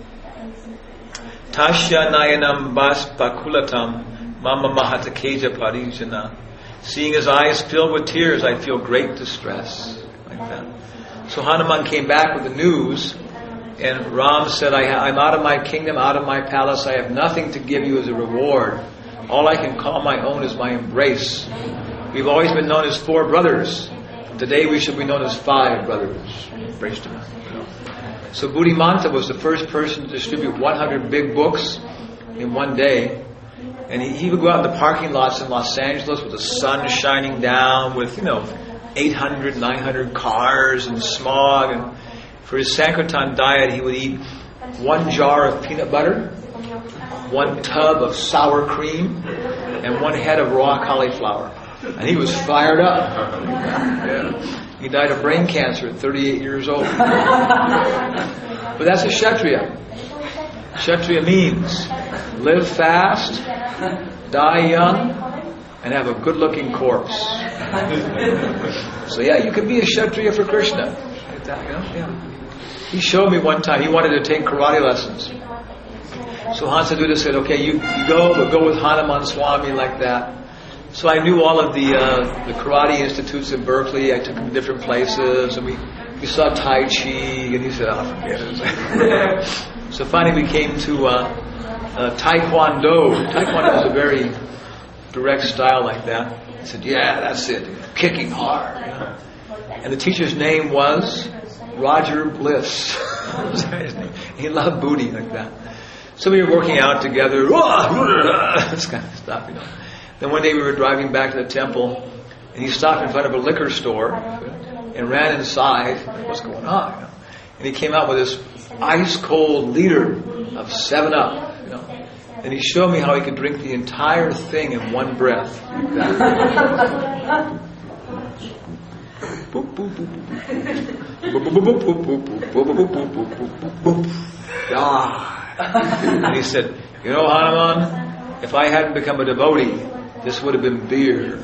Tasya Nayanam Bas Pakulatam Mama Mahatakeja Parijana. Seeing his eyes filled with tears, I feel great distress. Like that. So Hanuman came back with the news, and Ram said, I'm out of my kingdom, out of my palace, I have nothing to give you as a reward. All I can call my own is my embrace. We've always been known as 4 brothers. Today we should be known as 5 brothers. Embraced him. So Buddhimanta was the first person to distribute 100 big books in one day. And he would go out in the parking lots in Los Angeles with the sun shining down, with 800, 900 cars and smog. And for his Sankirtan diet, he would eat 1 jar of peanut butter, 1 tub of sour cream, and 1 head of raw cauliflower. And he was fired up. He died of brain cancer at 38 years old. But that's a Kshatriya. Kshatriya means live fast, die young, and have a good-looking corpse. So you can be a Kshatriya for Krishna. He showed me one time, he wanted to take karate lessons. So Hansaduta said, okay, you go, but go with Hanuman Swami like that. So I knew all of the karate institutes in Berkeley. I took him to different places, and we saw Tai Chi, and he said, forget it. So finally we came to Taekwondo. Taekwondo is a very direct style like that. He said, that's it, kicking hard. And the teacher's name was Roger Bliss. He loved booty like that. So we were working out together, this kind of stuff, Then one day we were driving back to the temple, and he stopped in front of a liquor store and ran inside. What's going on? And he came out with this ice-cold liter of 7-Up. And he showed me how he could drink the entire thing in one breath. Like that. And he said, You know, Hanuman, if I hadn't become a devotee, this would have been beer.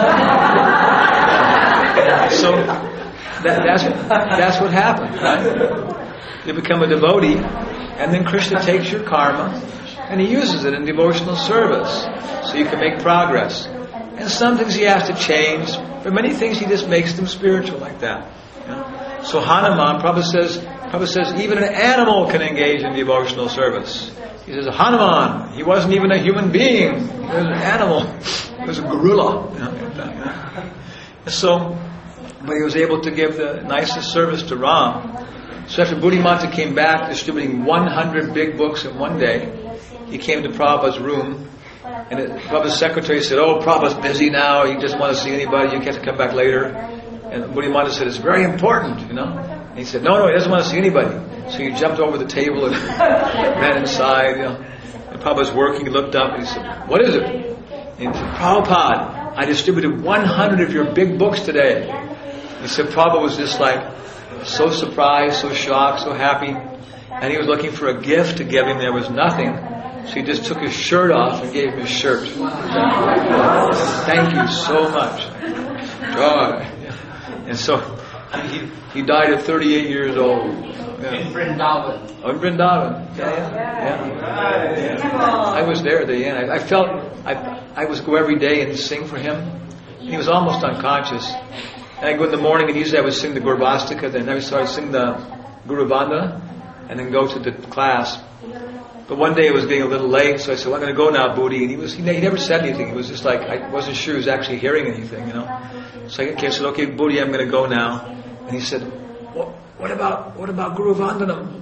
So that's what happened, right? You become a devotee, and then Krishna takes your karma and He uses it in devotional service, so you can make progress. And some things He has to change, but many things He just makes them spiritual like that. You know? So Hanuman, Prabhupada says, even an animal can engage in devotional service. He says, Hanuman, he wasn't even a human being. He was an animal. He was a gorilla. You know? So, but he was able to give the nicest service to Ram. So after Buddhimata came back distributing 100 big books in one day, he came to Prabhupada's room, and Prabhupada's secretary said, oh, Prabhupada's busy now, he doesn't want to see anybody, you have to come back later. And Buddhimata said, it's very important, you know. And he said, no, he doesn't want to see anybody. So he jumped over the table and ran inside, you know. And Prabhupada's working, he looked up and he said, what is it? And he said, Prabhupada, I distributed 100 of your big books today. He said, Prabhupada was just like, so surprised, so shocked, so happy. And he was looking for a gift to give him. There was nothing. So he just took his shirt off and gave him his shirt. Thank you so much. God. And so he died at 38 years old. Yeah. In Vrindavan. Oh, in Vrindavan. Yeah. I was there at the end. I felt I would go every day and sing for him. He was almost unconscious. And I go in the morning and usually I would sing the Gurvastika, then I started sing the Guru Vandana, and then go to the class. But one day it was getting a little late, so I said, well, I'm going to go now, Booty. And he never said anything. He was just like, I wasn't sure he was actually hearing anything, you know. So I said, okay, Booty, I'm going to go now. And he said, what about Guru Vandanam?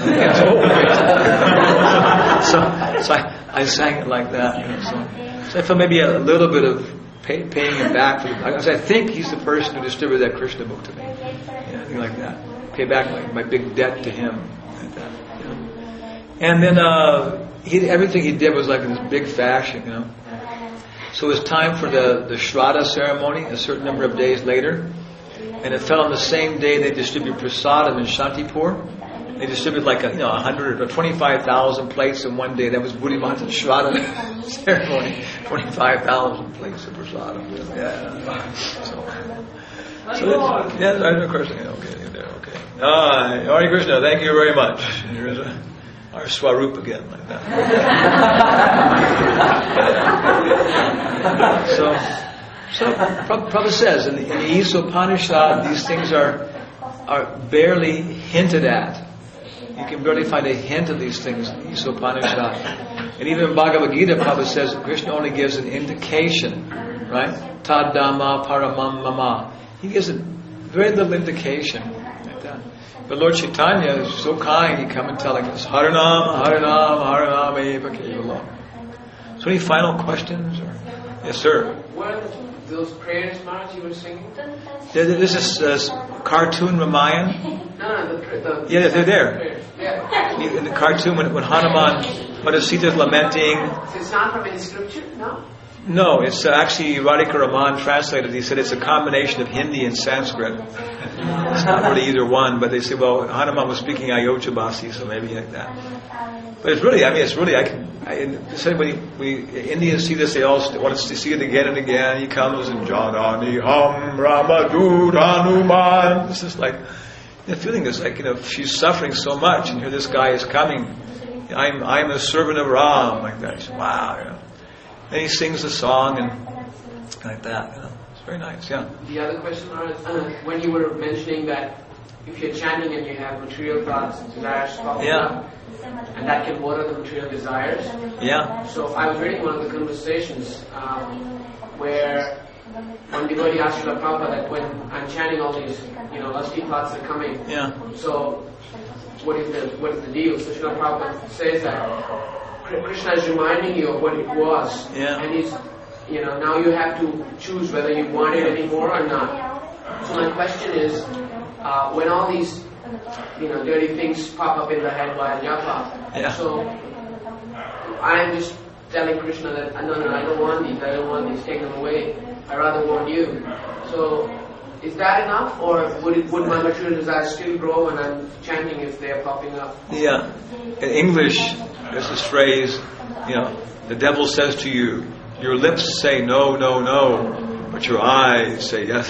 so I sang it like that, you know. So I felt maybe a little bit of paying him back for because I think he's the person who distributed that Krishna book to me. Yeah, I think like that. Pay back my big debt to him. Like that, you know. And then everything he did was like in this big fashion, you know. So it was time for the Shraddha ceremony a certain number of days later. And it fell on the same day they distributed prasadam in Shantipur. They distributed like 100 or 25,000 plates in one day. That was Buddhimata's Shraddha ceremony. 25,000 plates of prasadam. Yeah. So yeah, of course. Okay. Hare Krishna, thank you very much. Here's our Swarup again, like that. So Prabhupada says in the Isopanishad, these things are barely hinted at. You can barely find a hint of these things in Isopanishad. And even in Bhagavad Gita, Prabhupada says Krishna only gives an indication, right? Tad Dhamma Paramam Mama. He gives a very little indication like that. But Lord Chaitanya is so kind, he come and telling us, Harinam, Harinam, Harinam, Eva Kevala. So any final questions? Yes, sir. What are those prayers, Maharaj, you were singing? This is cartoon Ramayan. No, yeah, they're there. Yeah. In the cartoon, when Hanuman, when Sita's lamenting. It's not from any scripture, no? No, it's actually Radhika Raman translated. He said it's a combination of Hindi and Sanskrit. It's not really either one, but they say, well, Hanuman was speaking Ayochabasi, so maybe like that. But it's really, when Indians see this, they all want to see it again and again. He comes and Janani Ham Ramadud Hanuman. It's just like, the feeling is like, she's suffering so much, and here this guy is coming. I'm a servant of Ram, like that. Wow, And he sings the song and like that. It's very nice, yeah. The other question was, when you were mentioning that if you're chanting and you have material thoughts, desires popping up, and that can water the material desires. Yeah. So I was reading one of the conversations where one devotee asked Srila Prabhupada that when I'm chanting all these, lusty thoughts are coming. Yeah. So what is the deal? So Srila Prabhupada says that Krishna is reminding you of what it was. Yeah. And he's, now you have to choose whether you want it anymore or not. So my question is, when all these, dirty things pop up in the head while japa, so I'm just telling Krishna that, no, I don't want these, take them away. I rather want you. So, is that enough, or would my material desires still grow when I'm chanting if they are popping up? Yeah. In English, There's this phrase, the devil says to you, your lips say no, no, no, but your eyes say yes.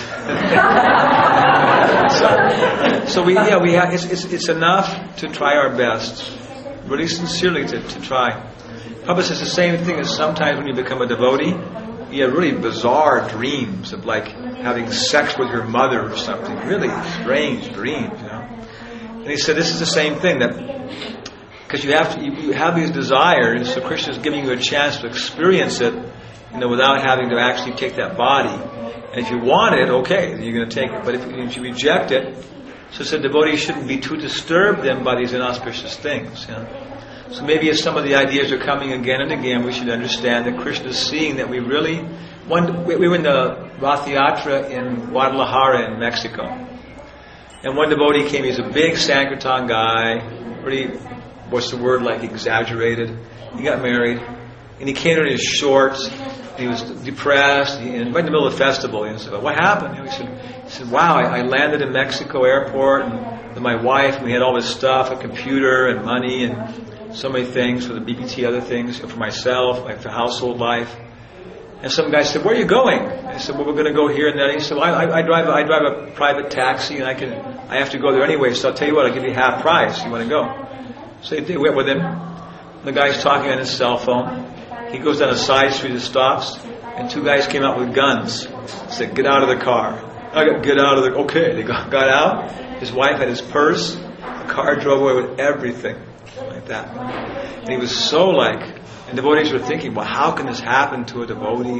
so we have, it's enough to try our best, really sincerely to try. Prabhupada says the same thing as sometimes when you become a devotee, you have really bizarre dreams of like having sex with your mother or something, really strange dreams, And he said this is the same thing, that because you have these desires, so Krishna is giving you a chance to experience it, without having to actually take that body. And if you want it, okay, then you're going to take it. But if you reject it, so the devotee shouldn't be too disturbed then by these inauspicious things. So maybe if some of the ideas are coming again and again, we should understand that Krishna is seeing that we really... We were in the Rath Yatra in Guadalajara in Mexico. And one devotee came, he's a big Sankirtan guy, pretty, exaggerated. He got married, and he came in his shorts, and he was depressed, and right in the middle of the festival, he said, what happened? He said, wow, I landed in Mexico airport, and with my wife, and we had all this stuff, a computer and money, and so many things for the BBT, other things, for myself, like for household life. And some guy said, where are you going? I said, well, we're going to go here and there. He said, well, I drive a private taxi, and I have to go there anyway, so I'll tell you what, I'll give you half price. You want to go? So they went with him. The guy's talking on his cell phone. He goes down a side street and stops, and two guys came out with guns. Said, get out of the car. Get out of the... Okay, they got out. His wife had his purse. The car drove away with everything. Like that. And he was so and devotees were thinking, well, how can this happen to a devotee?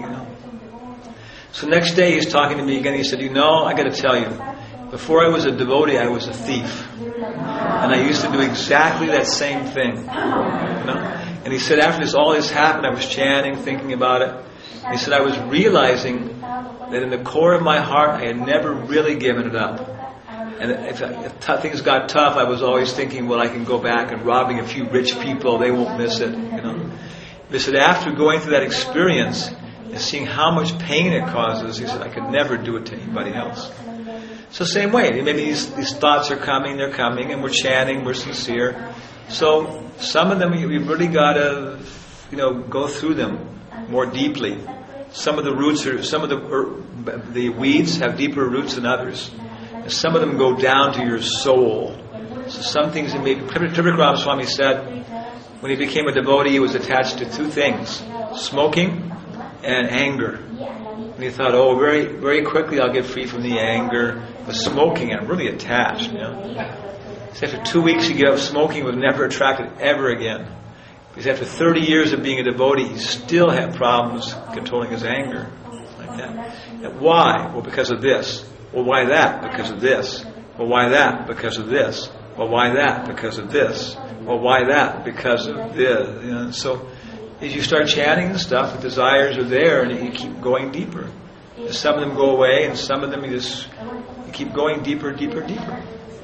So next day he's talking to me again. He said, I got to tell you, before I was a devotee, I was a thief. And I used to do exactly that same thing. And he said, after all this happened, I was chanting, thinking about it. He said, I was realizing that in the core of my heart, I had never really given it up. And if things got tough, I was always thinking, well, I can go back and robbing a few rich people, they won't miss it. He said, after going through that experience and seeing how much pain it causes, he said, I could never do it to anybody else. So same way, maybe these thoughts are coming, they're coming, and we're chanting, we're sincere. So some of them we've really got to, go through them more deeply. Some of the roots the weeds have deeper roots than others. And some of them go down to your soul. So some things that maybe Trivikrama Swami said, when he became a devotee, he was attached to two things: smoking and anger. And he thought, very, very quickly I'll get free from the anger. But smoking, I'm really attached. So after 2 weeks he gave up smoking, was never attracted ever again. Because after 30 years of being a devotee, he still had problems controlling his anger. Like that. And why? Well, because of this. Well, why that? Because of this. Well, why that? Because of this. Well, why that? Because of this. Well, why that? Because of this. So as you start chanting and stuff, the desires are there, and you keep going deeper. And some of them go away, and some of them you keep going deeper, deeper, deeper.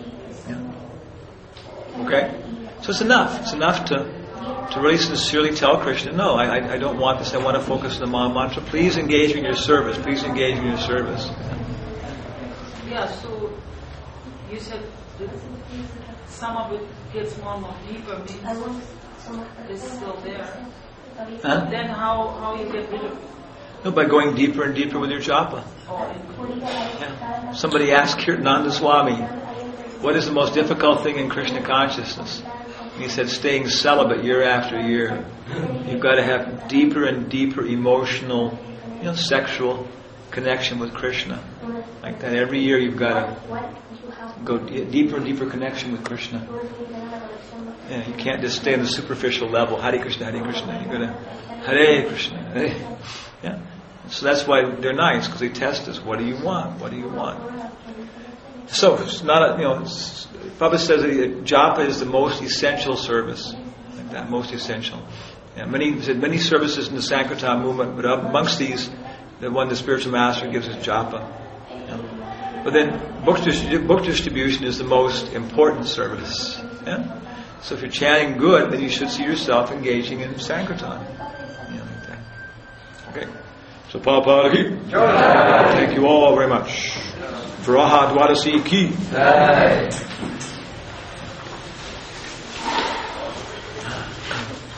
Okay? So it's enough. It's enough to really sincerely tell Krishna, no, I don't want this. I want to focus on the Maha Mantra. Please engage in your service. Please engage in your service. Yeah, so you said some of it gets more and more deeper, means it's still there. Huh? Then how you get rid of it? No, by going deeper and deeper with your japa. Yeah. Somebody asked Kirtananda Swami, what is the most difficult thing in Krishna consciousness? And he said, staying celibate year after year. You've got to have deeper and deeper emotional, sexual connection with Krishna. Like that. Every year you've got to go deeper and deeper connection with Krishna. Yeah, you can't just stay on the superficial level. Hare Krishna, Hare Krishna. You've got to Hare Krishna, Hare. Yeah. So that's why they're nice, because they test us. What do you want? What do you want? So it's not Prabhupada says that japa is the most essential service, like that, most essential. Yeah, many services in the Sankirtan movement, but amongst these, the one the spiritual master gives is japa. Yeah. But then book distribution is the most important service. Yeah. So if you're chanting good, then you should see yourself engaging in Sankirtan. Yeah, like that. Okay. So Prabhupada ki. Thank you all very much. Vraha Dwadasi ki.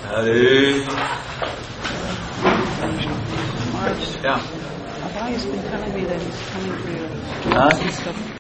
Hare. March. Yeah. Abhay has been telling me that he's coming to your Huh? and stuff.